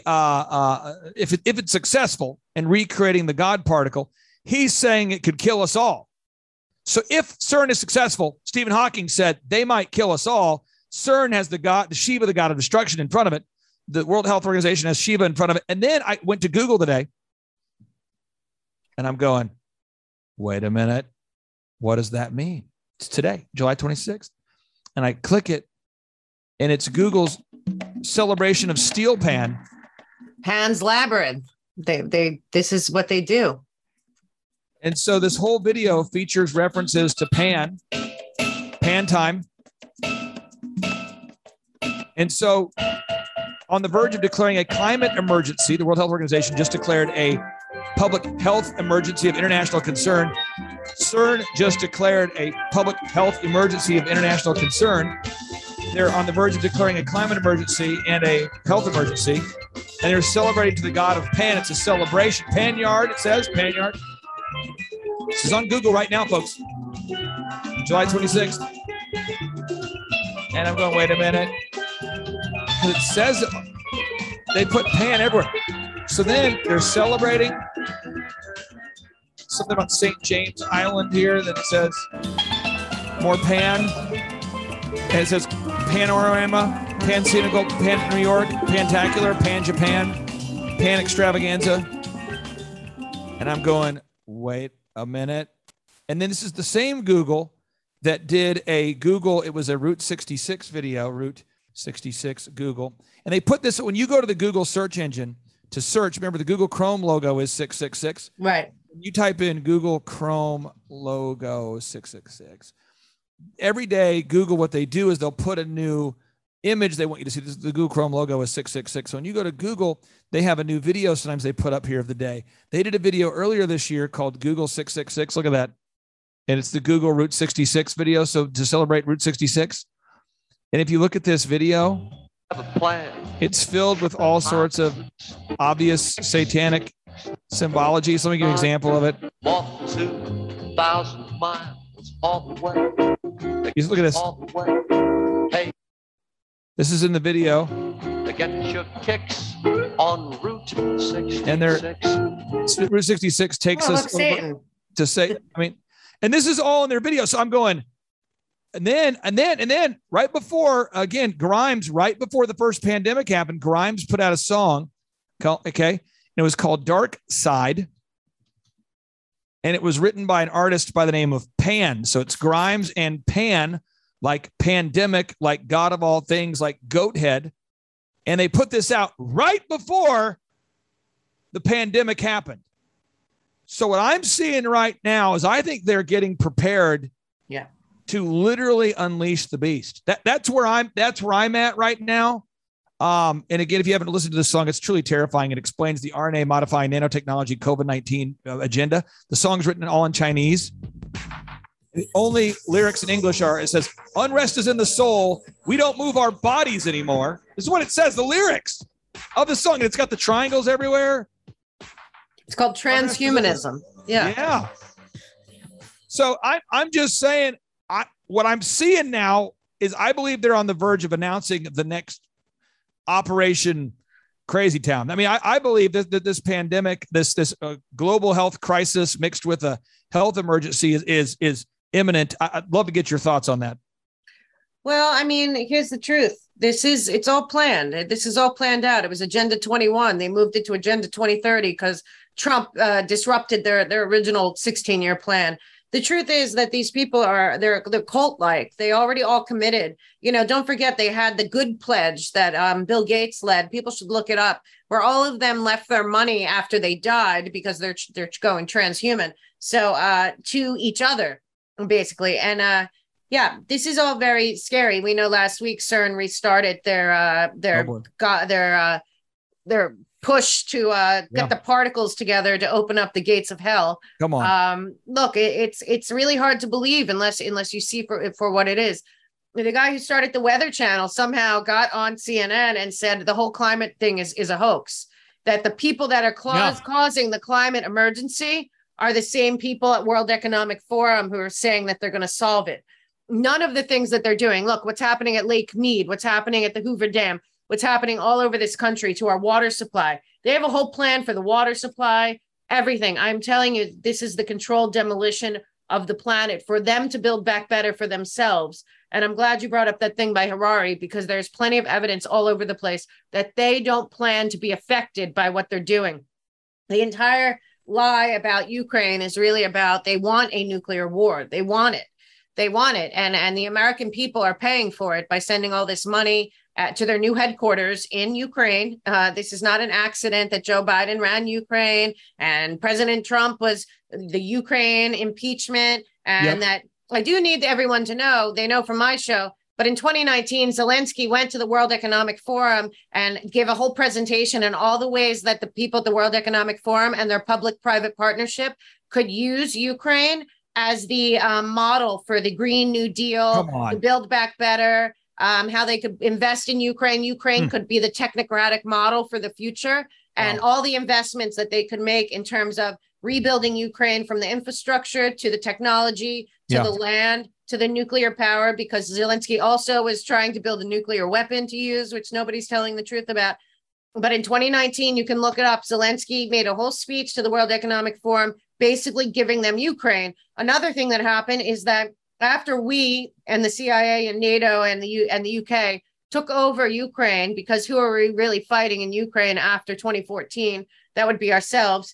it's successful in recreating the God particle, he's saying it could kill us all. So if CERN is successful, Stephen Hawking said they might kill us all. CERN has the Shiva, the god of destruction, in front of it. The World Health Organization has Shiva in front of it. And then I went to Google today, and I'm going, wait a minute. What does that mean? It's today, July 26th. And I click it, and it's Google's celebration of Steel Pan. Pan's Labyrinth. This is what they do. And so this whole video features references to Pan time. And so on the verge of declaring a climate emergency, the World Health Organization just declared a public health emergency of international concern. CERN just declared a public health emergency of international concern. They're on the verge of declaring a climate emergency and a health emergency. And they're celebrating to the god of Pan. It's a celebration. Panyard, it says, Panyard. This is on Google right now, folks. July 26th. And I'm going, wait a minute. It says they put Pan everywhere. So then they're celebrating something about St. James Island here that says more Pan. And it says Panorama, Pan Senegal, Pan New York, Pantacular, Pan Japan, Pan Extravaganza. And I'm going, wait a minute. And then this is the same Google that did it was a Route 66 video, Route 66 Google. And they put this, when you go to the Google search engine to search, remember the Google Chrome logo is 666. Right. You type in Google Chrome logo 666. Every day, Google, what they do is they'll put a new image they want you to see. This is the Google Chrome logo is 666. So when you go to Google, they have a new video sometimes they put up here of the day. They did a video earlier this year called Google 666. Look at that. And it's the Google Route 66 video. So to celebrate Route 66. And if you look at this video, it's filled with all sorts of obvious satanic symbology. So let me give you an example of it. 2,000 miles all the way. You look at this. Hey. This is in the video. They get your kicks on Route 66. And Route 66 takes us over to say, I mean, and this is all in their video. So I'm going, and then right before, again, Grimes, right before the first pandemic happened, Grimes put out a song called, and it was called Dark Side. And it was written by an artist by the name of Pan. So it's Grimes and Pan, like pandemic, like God of all things, like Goathead. And they put this out right before the pandemic happened. So what I'm seeing right now is I think they're getting prepared to literally unleash the beast. That's where I'm at right now. And again, if you haven't listened to this song, it's truly terrifying. It explains the RNA modifying nanotechnology COVID-19 agenda. The song's written all in Chinese. The only lyrics in English are, it says, unrest is in the soul. We don't move our bodies anymore. This is what it says, the lyrics of the song. And it's got the triangles everywhere. It's called transhumanism. Yeah. So I'm just saying, what I'm seeing now is I believe they're on the verge of announcing the next Operation Crazy Town. I mean, I believe that this pandemic, this global health crisis mixed with a health emergency is imminent. I'd love to get your thoughts on that. Well, I mean, here's the truth. It's all planned. This is all planned out. It was Agenda 21. They moved it to Agenda 2030 because Trump disrupted their original 16-year plan. The truth is that these people they're cult-like. They already all committed. You know, don't forget they had the good pledge that Bill Gates led. People should look it up, where all of them left their money after they died because they're going transhuman. So to each other, basically. And this is all very scary. We know last week CERN restarted their push to get the particles together to open up the gates of hell. Come on. Look, it's really hard to believe unless you see for what it is. The guy who started the Weather Channel somehow got on CNN and said the whole climate thing is a hoax, that the people that are causing the climate emergency are the same people at World Economic Forum who are saying that they're going to solve it. None of the things that they're doing. Look, what's happening at Lake Mead, what's happening at the Hoover Dam, what's happening all over this country to our water supply. They have a whole plan for the water supply, everything. I'm telling you, this is the controlled demolition of the planet for them to build back better for themselves. And I'm glad you brought up that thing by Harari, because there's plenty of evidence all over the place that they don't plan to be affected by what they're doing. The entire lie about Ukraine is really about they want a nuclear war. They want it. They want it. And the American people are paying for it by sending all this money to their new headquarters in Ukraine. This is not an accident that Joe Biden ran Ukraine and President Trump was the Ukraine impeachment. And that I do need everyone to know, they know from my show, but in 2019, Zelensky went to the World Economic Forum and gave a whole presentation on all the ways that the people at the World Economic Forum and their public-private partnership could use Ukraine as the model for the Green New Deal, to build back better, how they could invest in Ukraine. Ukraine could be the technocratic model for the future, and all the investments that they could make in terms of rebuilding Ukraine from the infrastructure to the technology, to the land, to the nuclear power, because Zelensky also was trying to build a nuclear weapon to use, which nobody's telling the truth about. But in 2019, you can look it up. Zelensky made a whole speech to the World Economic Forum, basically giving them Ukraine. Another thing that happened is that after we and the CIA and NATO and the UK took over Ukraine, because who are we really fighting in Ukraine after 2014? That would be ourselves.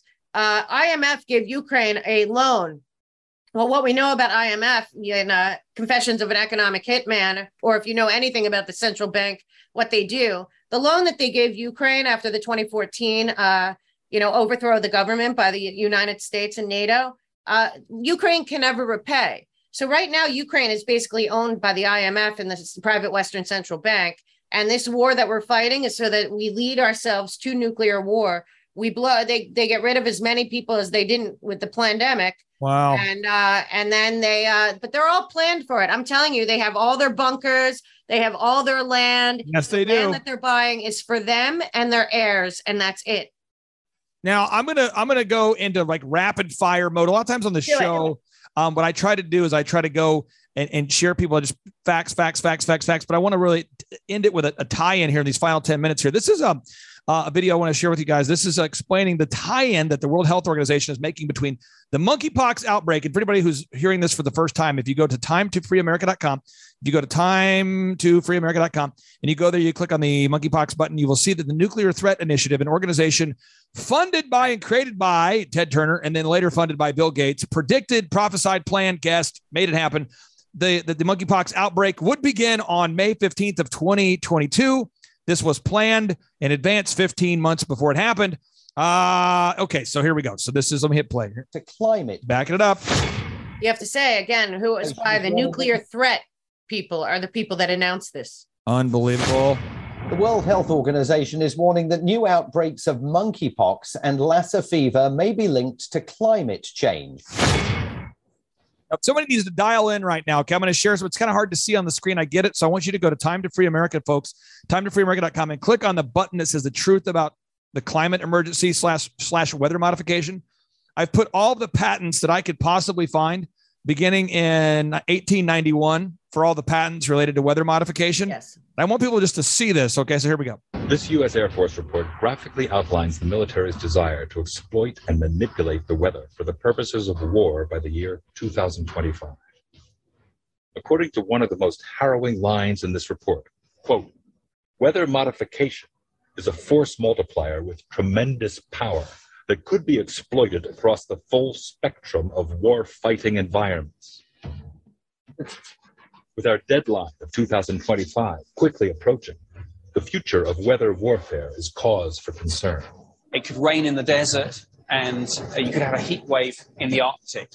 IMF gave Ukraine a loan. Well, what we know about IMF in Confessions of an Economic Hitman, or if you know anything about the central bank, what they do, the loan that they gave Ukraine after the 2014 overthrow of the government by the United States and NATO, Ukraine can never repay. So right now, Ukraine is basically owned by the IMF and the private Western Central Bank. And this war that we're fighting is so that we lead ourselves to nuclear war. They get rid of as many people as they didn't with the pandemic. Wow. And then but they're all planned for it. I'm telling you, they have all their bunkers. They have all their land. Yes, they do. The land that they're buying is for them and their heirs, and that's it. Now I'm gonna go into like rapid fire mode. A lot of times on the show, what I try to do is I try to go and share people just facts. But I want to really end it with a tie-in here in these final 10 minutes here. This is a video I want to share with you guys. This is explaining the tie-in that the World Health Organization is making between the monkeypox outbreak. And for anybody who's hearing this for the first time, if you go to timetofreeamerica.com, if you go to timetofreeamerica.com and you go there, you click on the monkeypox button, you will see that the Nuclear Threat Initiative, an organization funded by and created by Ted Turner and then later funded by Bill Gates, predicted, prophesied, planned, guessed, made it happen. The monkeypox outbreak would begin on May 15th of 2022. This was planned in advance 15 months before it happened. Okay, so here we go. So this is, let me hit play here. To climate. Backing it up. You have to say again, who is by the nuclear threat people are the people that announced this. Unbelievable. The World Health Organization is warning that new outbreaks of monkeypox and Lassa fever may be linked to climate change. Somebody needs to dial in right now. Okay, I'm going to share. So it's kind of hard to see on the screen. I get it. So I want you to go to Time to Free America, folks, timetofreeamerica.com, and click on the button that says the truth about the climate emergency / weather modification. I've put all the patents that I could possibly find beginning in 1891 for all the patents related to weather modification. Yes. I want people just to see this. Okay, so here we go. This U.S. Air Force report graphically outlines the military's desire to exploit and manipulate the weather for the purposes of war by the year 2025. According to one of the most harrowing lines in this report, quote, weather modification is a force multiplier with tremendous power that could be exploited across the full spectrum of war-fighting environments. With our deadline of 2025 quickly approaching, the future of weather warfare is cause for concern. It could rain in the desert, and you could have a heat wave in the Arctic.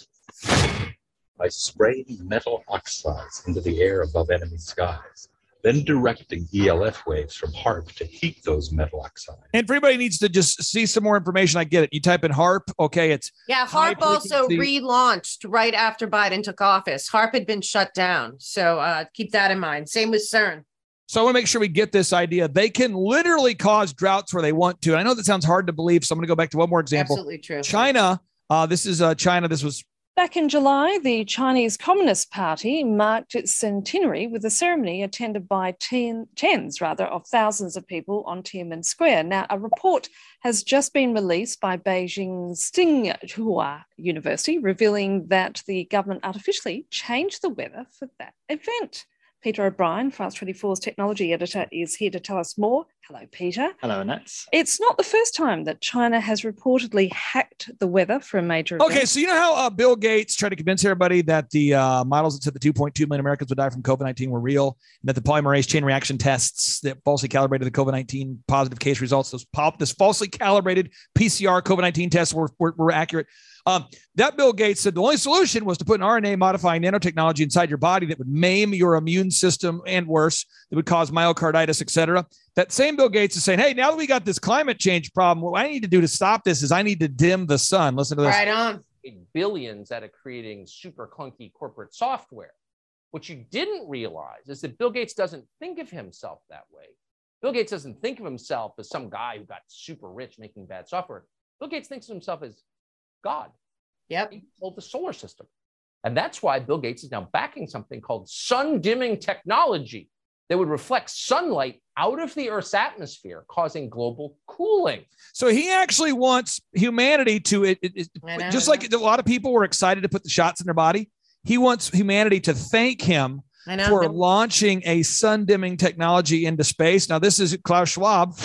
By spraying metal oxides into the air above enemy skies, then directing ELF waves from HAARP to heat those metal oxides. And for anybody needs to just see some more information, I get it. You type in HAARP, okay, it's... Yeah, HAARP also relaunched right after Biden took office. HAARP had been shut down, so keep that in mind. Same with CERN. So I want to make sure we get this idea. They can literally cause droughts where they want to. And I know that sounds hard to believe, so I'm going to go back to one more example. Absolutely true. China, this is China. This was... Back in July, the Chinese Communist Party marked its centenary with a ceremony attended by tens of thousands of people on Tiananmen Square. Now, a report has just been released by Beijing's Tsinghua University, revealing that the government artificially changed the weather for that event. Peter O'Brien, France 24's technology editor, is here to tell us more. Hello, Peter. Hello, Annette. It's not the first time that China has reportedly hacked the weather for a major event. Okay, so you know how Bill Gates tried to convince everybody that the models that said the 2.2 million Americans would die from COVID-19 were real, and that the polymerase chain reaction tests that falsely calibrated the COVID-19 positive case results, this falsely calibrated PCR COVID-19 tests were accurate. That Bill Gates said the only solution was to put an RNA modifying nanotechnology inside your body that would maim your immune system and worse, that would cause myocarditis, et cetera. That same Bill Gates is saying, hey, now that we got this climate change problem, what I need to do to stop this is I need to dim the sun. Listen to this. Right on. Billions out of creating super clunky corporate software. What you didn't realize is that Bill Gates doesn't think of himself that way. Bill Gates doesn't think of himself as some guy who got super rich making bad software. Bill Gates thinks of himself as God. Yep. He controlled the solar system. And that's why Bill Gates is now backing something called sun dimming technology that would reflect sunlight out of the Earth's atmosphere, causing global cooling. So he actually wants humanity to, just like a lot of people were excited to put the shots in their body, he wants humanity to thank him for launching a sun dimming technology into space. Now, this is Klaus Schwab.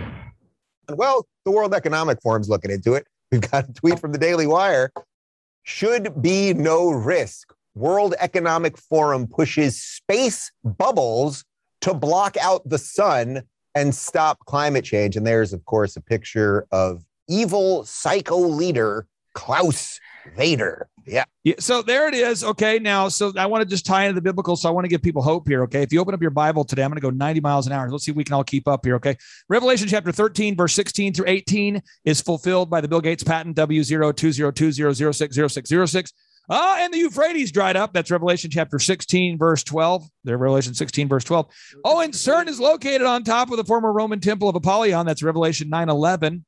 Well, the World Economic Forum's looking into it. We've got a tweet from the Daily Wire. Should be no risk. World Economic Forum pushes space bubbles to block out the sun and stop climate change. And there's, of course, a picture of evil psycho leader Klaus Vader. Yeah. So there it is. Okay. Now, so I want to just tie into the biblical. So I want to give people hope here. Okay. If you open up your Bible today, I'm going to go 90 miles an hour. Let's see if we can all keep up here. Okay. Revelation chapter 13, verse 16 through 18 is fulfilled by the Bill Gates patent W02020060606. And the Euphrates dried up. That's Revelation chapter 16, verse 12. There, Revelation 16, verse 12. Oh, and CERN is located on top of the former Roman temple of Apollyon. That's Revelation 9:11.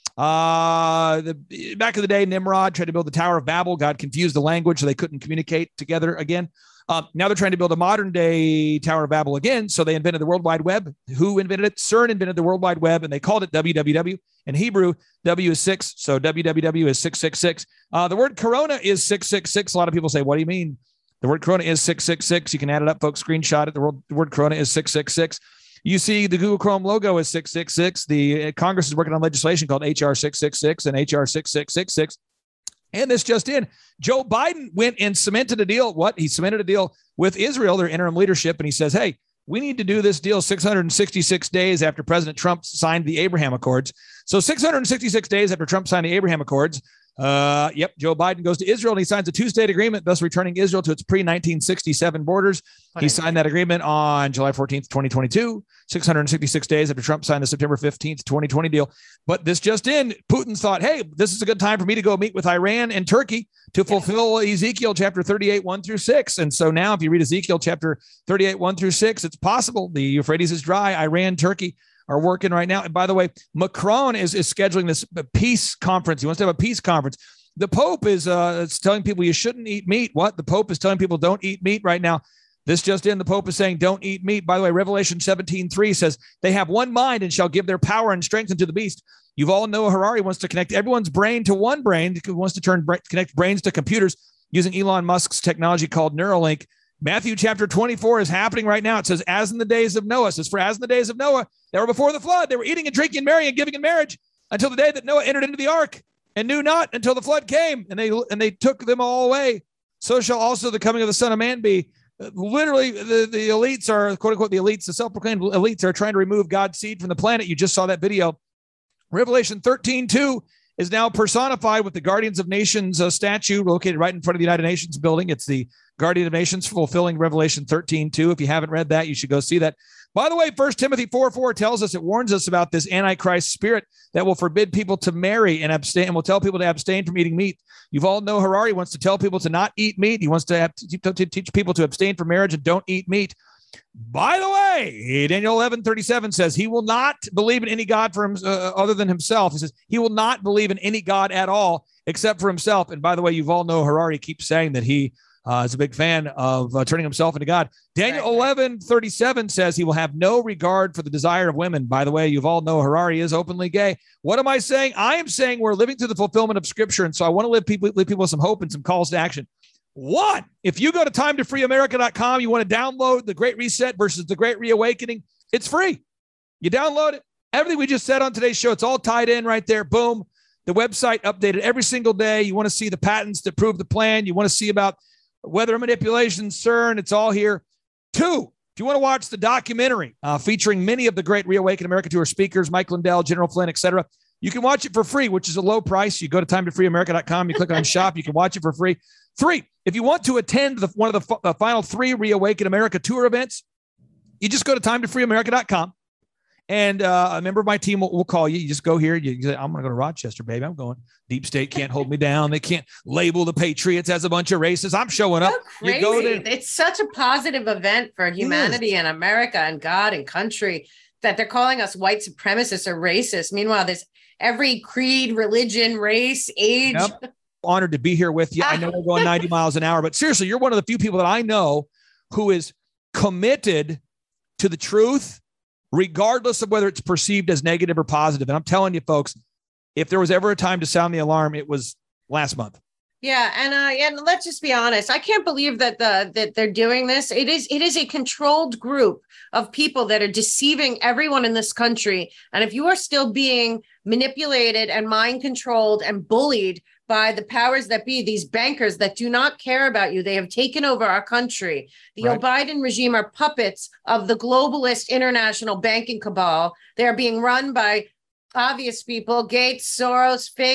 Back in the day, Nimrod tried to build the Tower of Babel. God confused the language, so they couldn't communicate together again. Now they're trying to build a modern day Tower of Babel again. So they invented the World Wide Web. Who invented it? CERN invented the World Wide Web, and they called it WWW. In Hebrew, W is 6, so WWW is 666. The word corona is 666. A lot of people say, what do you mean? The word corona is 666. You can add it up, folks. Screenshot it. The word corona is 666. You see the Google Chrome logo is 666. The Congress is working on legislation called HR 666 and HR 6666. And this just in, Joe Biden went and cemented a deal. He cemented a deal with Israel, their interim leadership. And he says, hey, we need to do this deal 666 days after President Trump signed the Abraham Accords. So 666 days after Trump signed the Abraham Accords, Joe Biden goes to Israel and he signs a two-state agreement, thus returning Israel to its pre-1967 borders. He signed that agreement on July 14th, 2022, 666 days after Trump signed the September 15th, 2020 deal. But this just in, Putin thought, hey, this is a good time for me to go meet with Iran and Turkey to fulfill Ezekiel chapter 38, 1-6. And so now if you read Ezekiel chapter 38, 1-6, it's possible the Euphrates is dry. Iran, Turkey are working right now. And by the way, Macron is scheduling this peace conference. He wants to have a peace conference. The Pope is telling people you shouldn't eat meat. What? The Pope is telling people don't eat meat right now. This just in, the Pope is saying don't eat meat. By the way, Revelation 17:3 says they have one mind and shall give their power and strength unto the beast. You all know Harari wants to connect everyone's brain to one brain. He wants to connect brains to computers using Elon Musk's technology called Neuralink. Matthew chapter 24 is happening right now. It says, as in the days of Noah. It says, for as in the days of Noah, they were before the flood. They were eating and drinking, marrying and giving in marriage until the day that Noah entered into the ark and knew not until the flood came and they took them all away. So shall also the coming of the Son of Man be. Literally, the elites are, quote unquote, the elites, the self-proclaimed elites are trying to remove God's seed from the planet. You just saw that video. Revelation 13:2 is now personified with the Guardians of Nations statue located right in front of the United Nations building. It's the Guardian of Nations fulfilling Revelation 13:2. If you haven't read that, you should go see that. By the way, 1 Timothy 4:4 tells us, it warns us about this Antichrist spirit that will forbid people to marry and abstain, and will tell people to abstain from eating meat. You've all know Harari wants to tell people to not eat meat. He wants to teach people to abstain from marriage and don't eat meat. By the way, Daniel 11:37 says he will not believe in any God for him, other than himself. He says he will not believe in any God at all except for himself. And by the way, you've all know Harari keeps saying that he is a big fan of turning himself into God. Daniel 11:37 says he will have no regard for the desire of women. By the way, you've all know Harari is openly gay. What am I saying? I am saying we're living through the fulfillment of Scripture. And so I want to leave people with some hope and some calls to action. One, if you go to timetofreeamerica.com, you want to download The Great Reset versus The Great Reawakening, it's free. You download it. Everything we just said on today's show, it's all tied in right there. Boom. The website updated every single day. You want to see the patents that prove the plan. You want to see about weather manipulation, CERN, it's all here. Two, if you want to watch the documentary featuring many of the great Reawaken America Tour speakers, Mike Lindell, General Flynn, etc., you can watch it for free, which is a low price. You go to timetofreeamerica.com, you click on shop, you can watch it for free. Three, if you want to attend one of the final 3 Reawaken America Tour events, you just go to timetofreeamerica.com. And a member of my team will call you. You just go here. You say, I'm going to go to Rochester, baby. I'm going. Deep State can't hold me down. They can't label the Patriots as a bunch of racists. I'm showing up. Crazy. You go there. It's such a positive event for humanity and America and God and country that they're calling us white supremacists or racist. Meanwhile, there's every creed, religion, race, age. Yep. Honored to be here with you. I know we're going 90 miles an hour, but seriously, you're one of the few people that I know who is committed to the truth, regardless of whether it's perceived as negative or positive. And I'm telling you, folks, if there was ever a time to sound the alarm, it was last month. Yeah, and let's just be honest. I can't believe that that they're doing this. It is a controlled group of people that are deceiving everyone in this country. And if you are still being manipulated and mind controlled and bullied by the powers that be, these bankers that do not care about you, they have taken over our country. The Joe Biden regime are puppets of the globalist international banking cabal. They are being run by obvious people, Gates, Soros, Fink.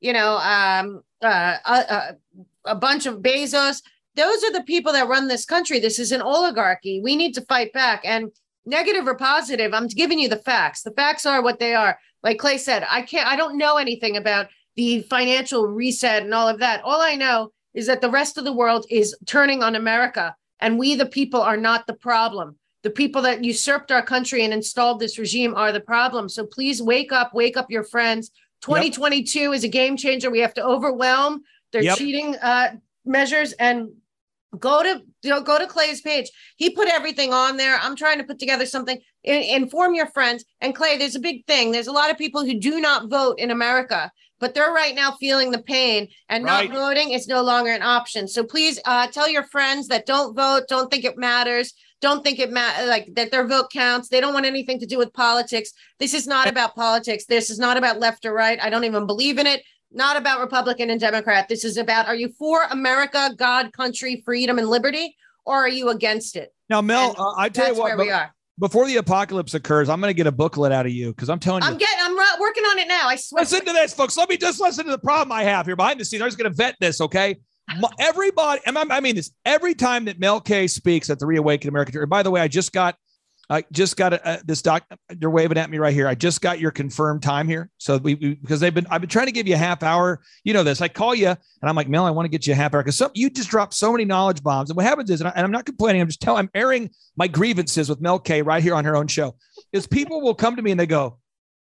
a bunch of Bezos. Those are the people that run this country. This is an oligarchy. We need to fight back. And negative or positive, I'm giving you the facts. The facts are what they are. Like Clay said, I don't know anything about the financial reset and all of that. All I know is that the rest of the world is turning on America, and we, the people, are not the problem. The people that usurped our country and installed this regime are the problem. So please wake up your friends. 2022 is a game changer. We have to overwhelm their cheating measures and go to Clay's page. He put everything on there. I'm trying to put together something. Inform your friends. And Clay, there's a big thing. There's a lot of people who do not vote in America, but they're right now feeling the pain, and not voting is no longer an option. So please tell your friends that don't vote, don't think it matters, don't think like that their vote counts. They don't want anything to do with politics. This is not about politics. This is not about left or right. I don't even believe in it. Not about Republican and Democrat. This is about, are you for America, God, country, freedom, and liberty, or are you against it? Now, Mel, I tell you what, where we are. Before the apocalypse occurs, I'm going to get a booklet out of you, because I'm telling you. I'm working on it now. I swear. Listen to this, folks. Let me just listen to the problem I have here behind the scenes. I'm just going to vet this, okay? Everybody, I mean this, every time that Mel K speaks at the Reawaken America, and by the way, I just got this doc. You're waving at me right here. I just got your confirmed time here. So because I've been trying to give you a half hour. You know this. I call you and I'm like, Mel, I want to get you a half hour, because you just dropped so many knowledge bombs. And what happens is, and I'm not complaining, I'm airing my grievances with Mel K right here on her own show, is people will come to me and they go,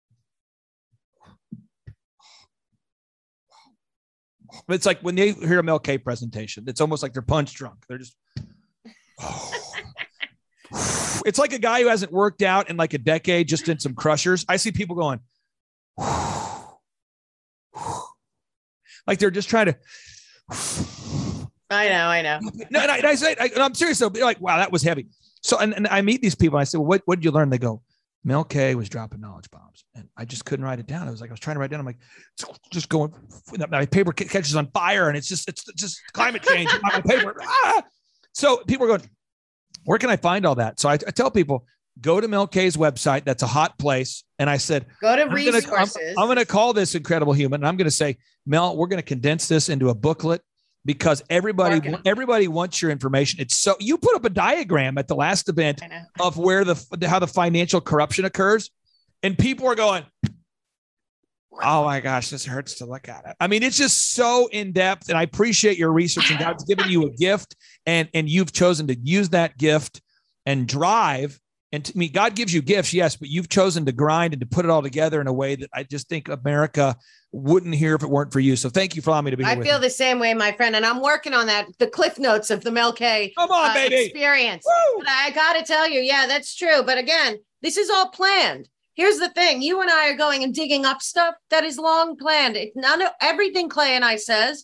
it's like when they hear a Mel K presentation, it's almost like they're punch drunk. They're just, it's like a guy who hasn't worked out in like a decade, just did some crushers. I see people going, like they're just trying to. I know. No, and I say, I'm serious though. They're like, wow, that was heavy. So, and I meet these people and I say, well, what did you learn? They go, Mel K was dropping knowledge bombs, and I just couldn't write it down. I was trying to write it down. I'm like, just going, my paper catches on fire, and it's just climate change on my paper. So people are going, where can I find all that? So I tell people, go to Mel K's website. That's a hot place. And I said, go to resources. I'm going to call this Incredible Human. And I'm going to say, Mel, we're going to condense this into a booklet, because everybody wants your information. It's so, you put up a diagram at the last event of where how the financial corruption occurs, and people are going, oh my gosh, this hurts to look at it. I mean, it's just so in depth, and I appreciate your research, and God's given you a gift, and you've chosen to use that gift and drive. And to me, God gives you gifts, yes, but you've chosen to grind and to put it all together in a way that I just think America wouldn't hear if it weren't for you. So thank you for allowing me to be here. I feel the same way, my friend, and I'm working on that. The cliff notes of the Mel K experience. But I got to tell you, yeah, that's true. But again, this is all planned. Here's the thing. You and I are going and digging up stuff that is long planned. None of everything Clay and I says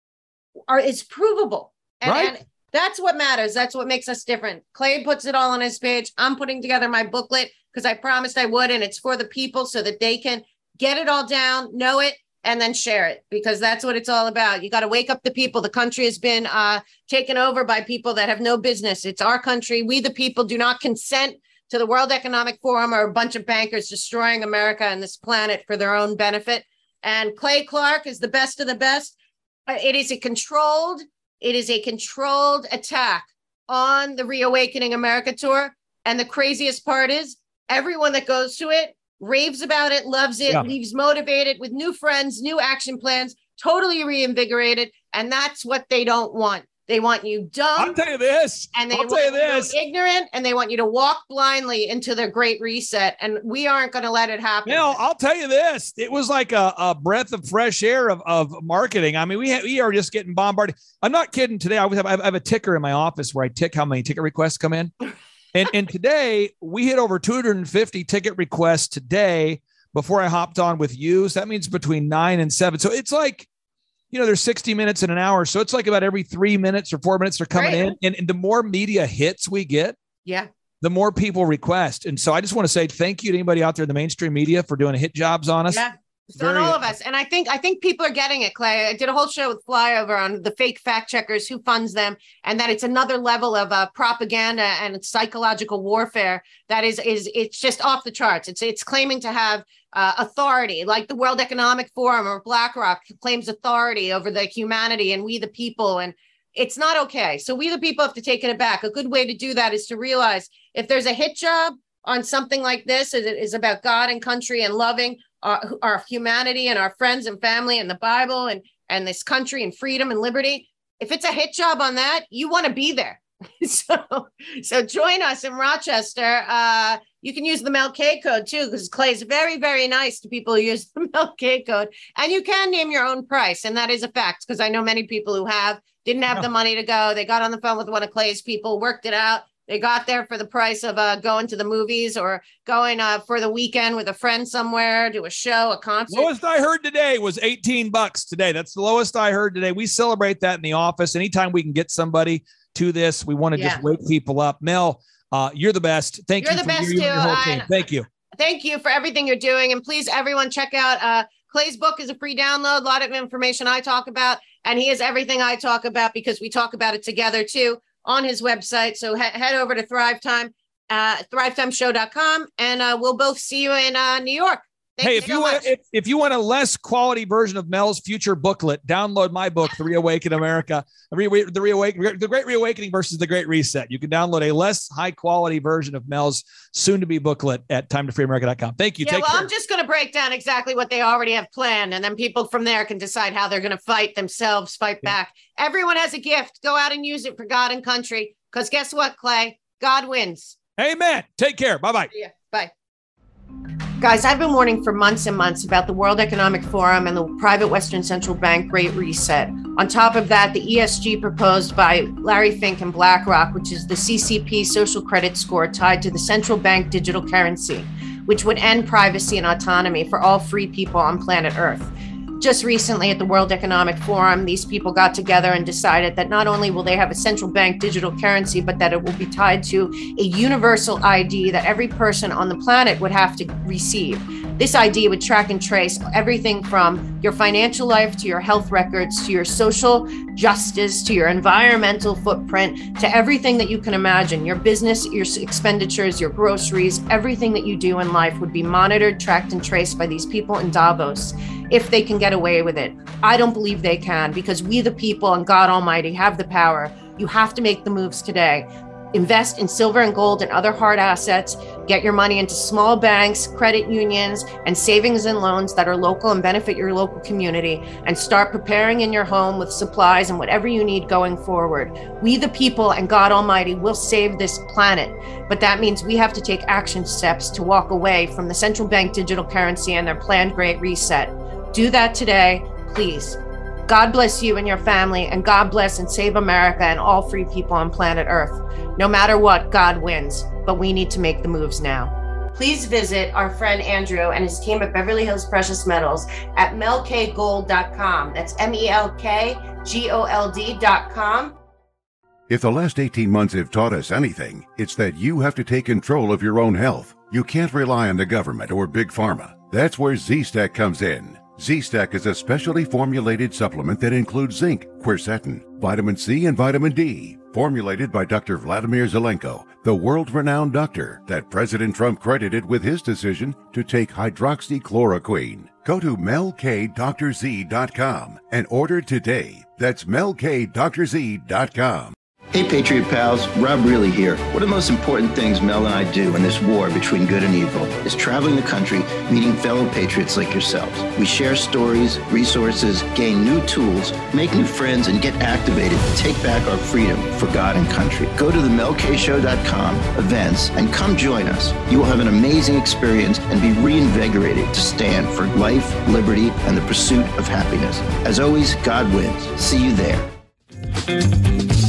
is provable. And that's what matters. That's what makes us different. Clay puts it all on his page. I'm putting together my booklet because I promised I would, and it's for the people so that they can get it all down, know it, and then share it, because that's what it's all about. You got to wake up the people. The country has been taken over by people that have no business. It's our country. We, the people, do not consent to the World Economic Forum or a bunch of bankers destroying America and this planet for their own benefit. And Clay Clark is the best of the best. It is a controlled attack on the Reawakening America tour. And the craziest part is everyone that goes to it raves about it, loves it, leaves motivated with new friends, new action plans, totally reinvigorated. And that's what they don't want. They want you dumb. I'll tell you this. And they want you ignorant, and they want you to walk blindly into their great reset. And we aren't going to let it happen. I'll tell you this. It was like a breath of fresh air of marketing. I mean, we are just getting bombarded. I'm not kidding. Today, I have a ticker in my office where I tick how many ticket requests come in. And today we hit over 250 ticket requests today before I hopped on with you. So that means between 9 and 7. So it's like, there's 60 minutes in an hour. So it's like about every 3 minutes or 4 minutes they're coming in. And the more media hits we get, the more people request. And so I just want to say thank you to anybody out there in the mainstream media for doing hit jobs on us. Yeah. It's on all of us. And I think people are getting it, Clay. I did a whole show with Flyover on the fake fact checkers, who funds them, and that it's another level of propaganda and psychological warfare that is it's just off the charts. It's claiming to have authority, like the World Economic Forum or BlackRock claims authority over the humanity and we the people. And it's not okay. So we the people have to take it back. A good way to do that is to realize if there's a hit job on something like this, it is about God and country and loving our humanity and our friends and family and the Bible and this country and freedom and liberty. If it's a hit job on that, you want to be there. So join us in Rochester. You can use the Mel K code too, because Clay is very, very nice to people who use the Mel K code. And you can name your own price. And that is a fact, because I know many people who didn't have the money to go. They got on the phone with one of Clay's people, worked it out. They got there for the price of going to the movies or going for the weekend with a friend somewhere, do a show, a concert. Lowest I heard today was $18 today. That's the lowest I heard today. We celebrate that in the office. Anytime we can get somebody to this, we want to just wake people up. Mel, you're the best. Thank you. You're the best too. Your whole team. Thank you. Thank you for everything you're doing. And please, everyone, check out Clay's book is a free download. A lot of information I talk about, and he has everything I talk about because we talk about it together too on his website. So head over to Thrive Time, thrivetimeshow.com, and we'll both see you in New York. Thank you so much. If you want a less quality version of Mel's future booklet, download my book, The Reawaken America, the Great Reawakening versus the Great Reset. You can download a less high quality version of Mel's soon-to-be booklet at timetofreeamerica.com. Thank you. Yeah, I'm just going to break down exactly what they already have planned, and then people from there can decide how they're going to fight themselves, fight back. Everyone has a gift. Go out and use it for God and country, because guess what, Clay? God wins. Amen. Take care. Bye-bye. Yeah. Bye. Guys, I've been warning for months and months about the World Economic Forum and the private Western Central Bank Great Reset. On top of that, the ESG proposed by Larry Fink and BlackRock, which is the CCP social credit score tied to the central bank digital currency, which would end privacy and autonomy for all free people on planet Earth. Just recently at the World Economic Forum, these people got together and decided that not only will they have a central bank digital currency, but that it will be tied to a universal ID that every person on the planet would have to receive. This ID would track and trace everything from your financial life to your health records, to your social justice, to your environmental footprint, to everything that you can imagine. Your business, your expenditures, your groceries, everything that you do in life would be monitored, tracked, and traced by these people in Davos, if they can get away with it. I don't believe they can, because we the people and God Almighty have the power. You have to make the moves today. Invest in silver and gold and other hard assets. Get your money into small banks, credit unions, and savings and loans that are local and benefit your local community, and start preparing in your home with supplies and whatever you need going forward. We the people and God Almighty will save this planet, but that means we have to take action steps to walk away from the central bank digital currency and their planned Great Reset. Do that today, please. God bless you and your family, and God bless and save America and all free people on planet Earth. No matter what, God wins, but we need to make the moves now. Please visit our friend Andrew and his team at Beverly Hills Precious Metals at melkgold.com. That's melkgold.com. If the last 18 months have taught us anything, it's that you have to take control of your own health. You can't rely on the government or Big Pharma. That's where Z-Stack comes in. Z-Stack is a specially formulated supplement that includes zinc, quercetin, vitamin C, and vitamin D, formulated by Dr. Vladimir Zelenko, the world-renowned doctor that President Trump credited with his decision to take hydroxychloroquine. Go to melkdrz.com and order today. That's melkdrz.com. Hey Patriot pals, Rob Really here. One of the most important things Mel and I do in this war between good and evil is traveling the country, meeting fellow patriots like yourselves. We share stories, resources, gain new tools, make new friends, and get activated to take back our freedom for God and country. Go to themelkshow.com events and come join us. You will have an amazing experience and be reinvigorated to stand for life, liberty, and the pursuit of happiness. As always, God wins. See you there.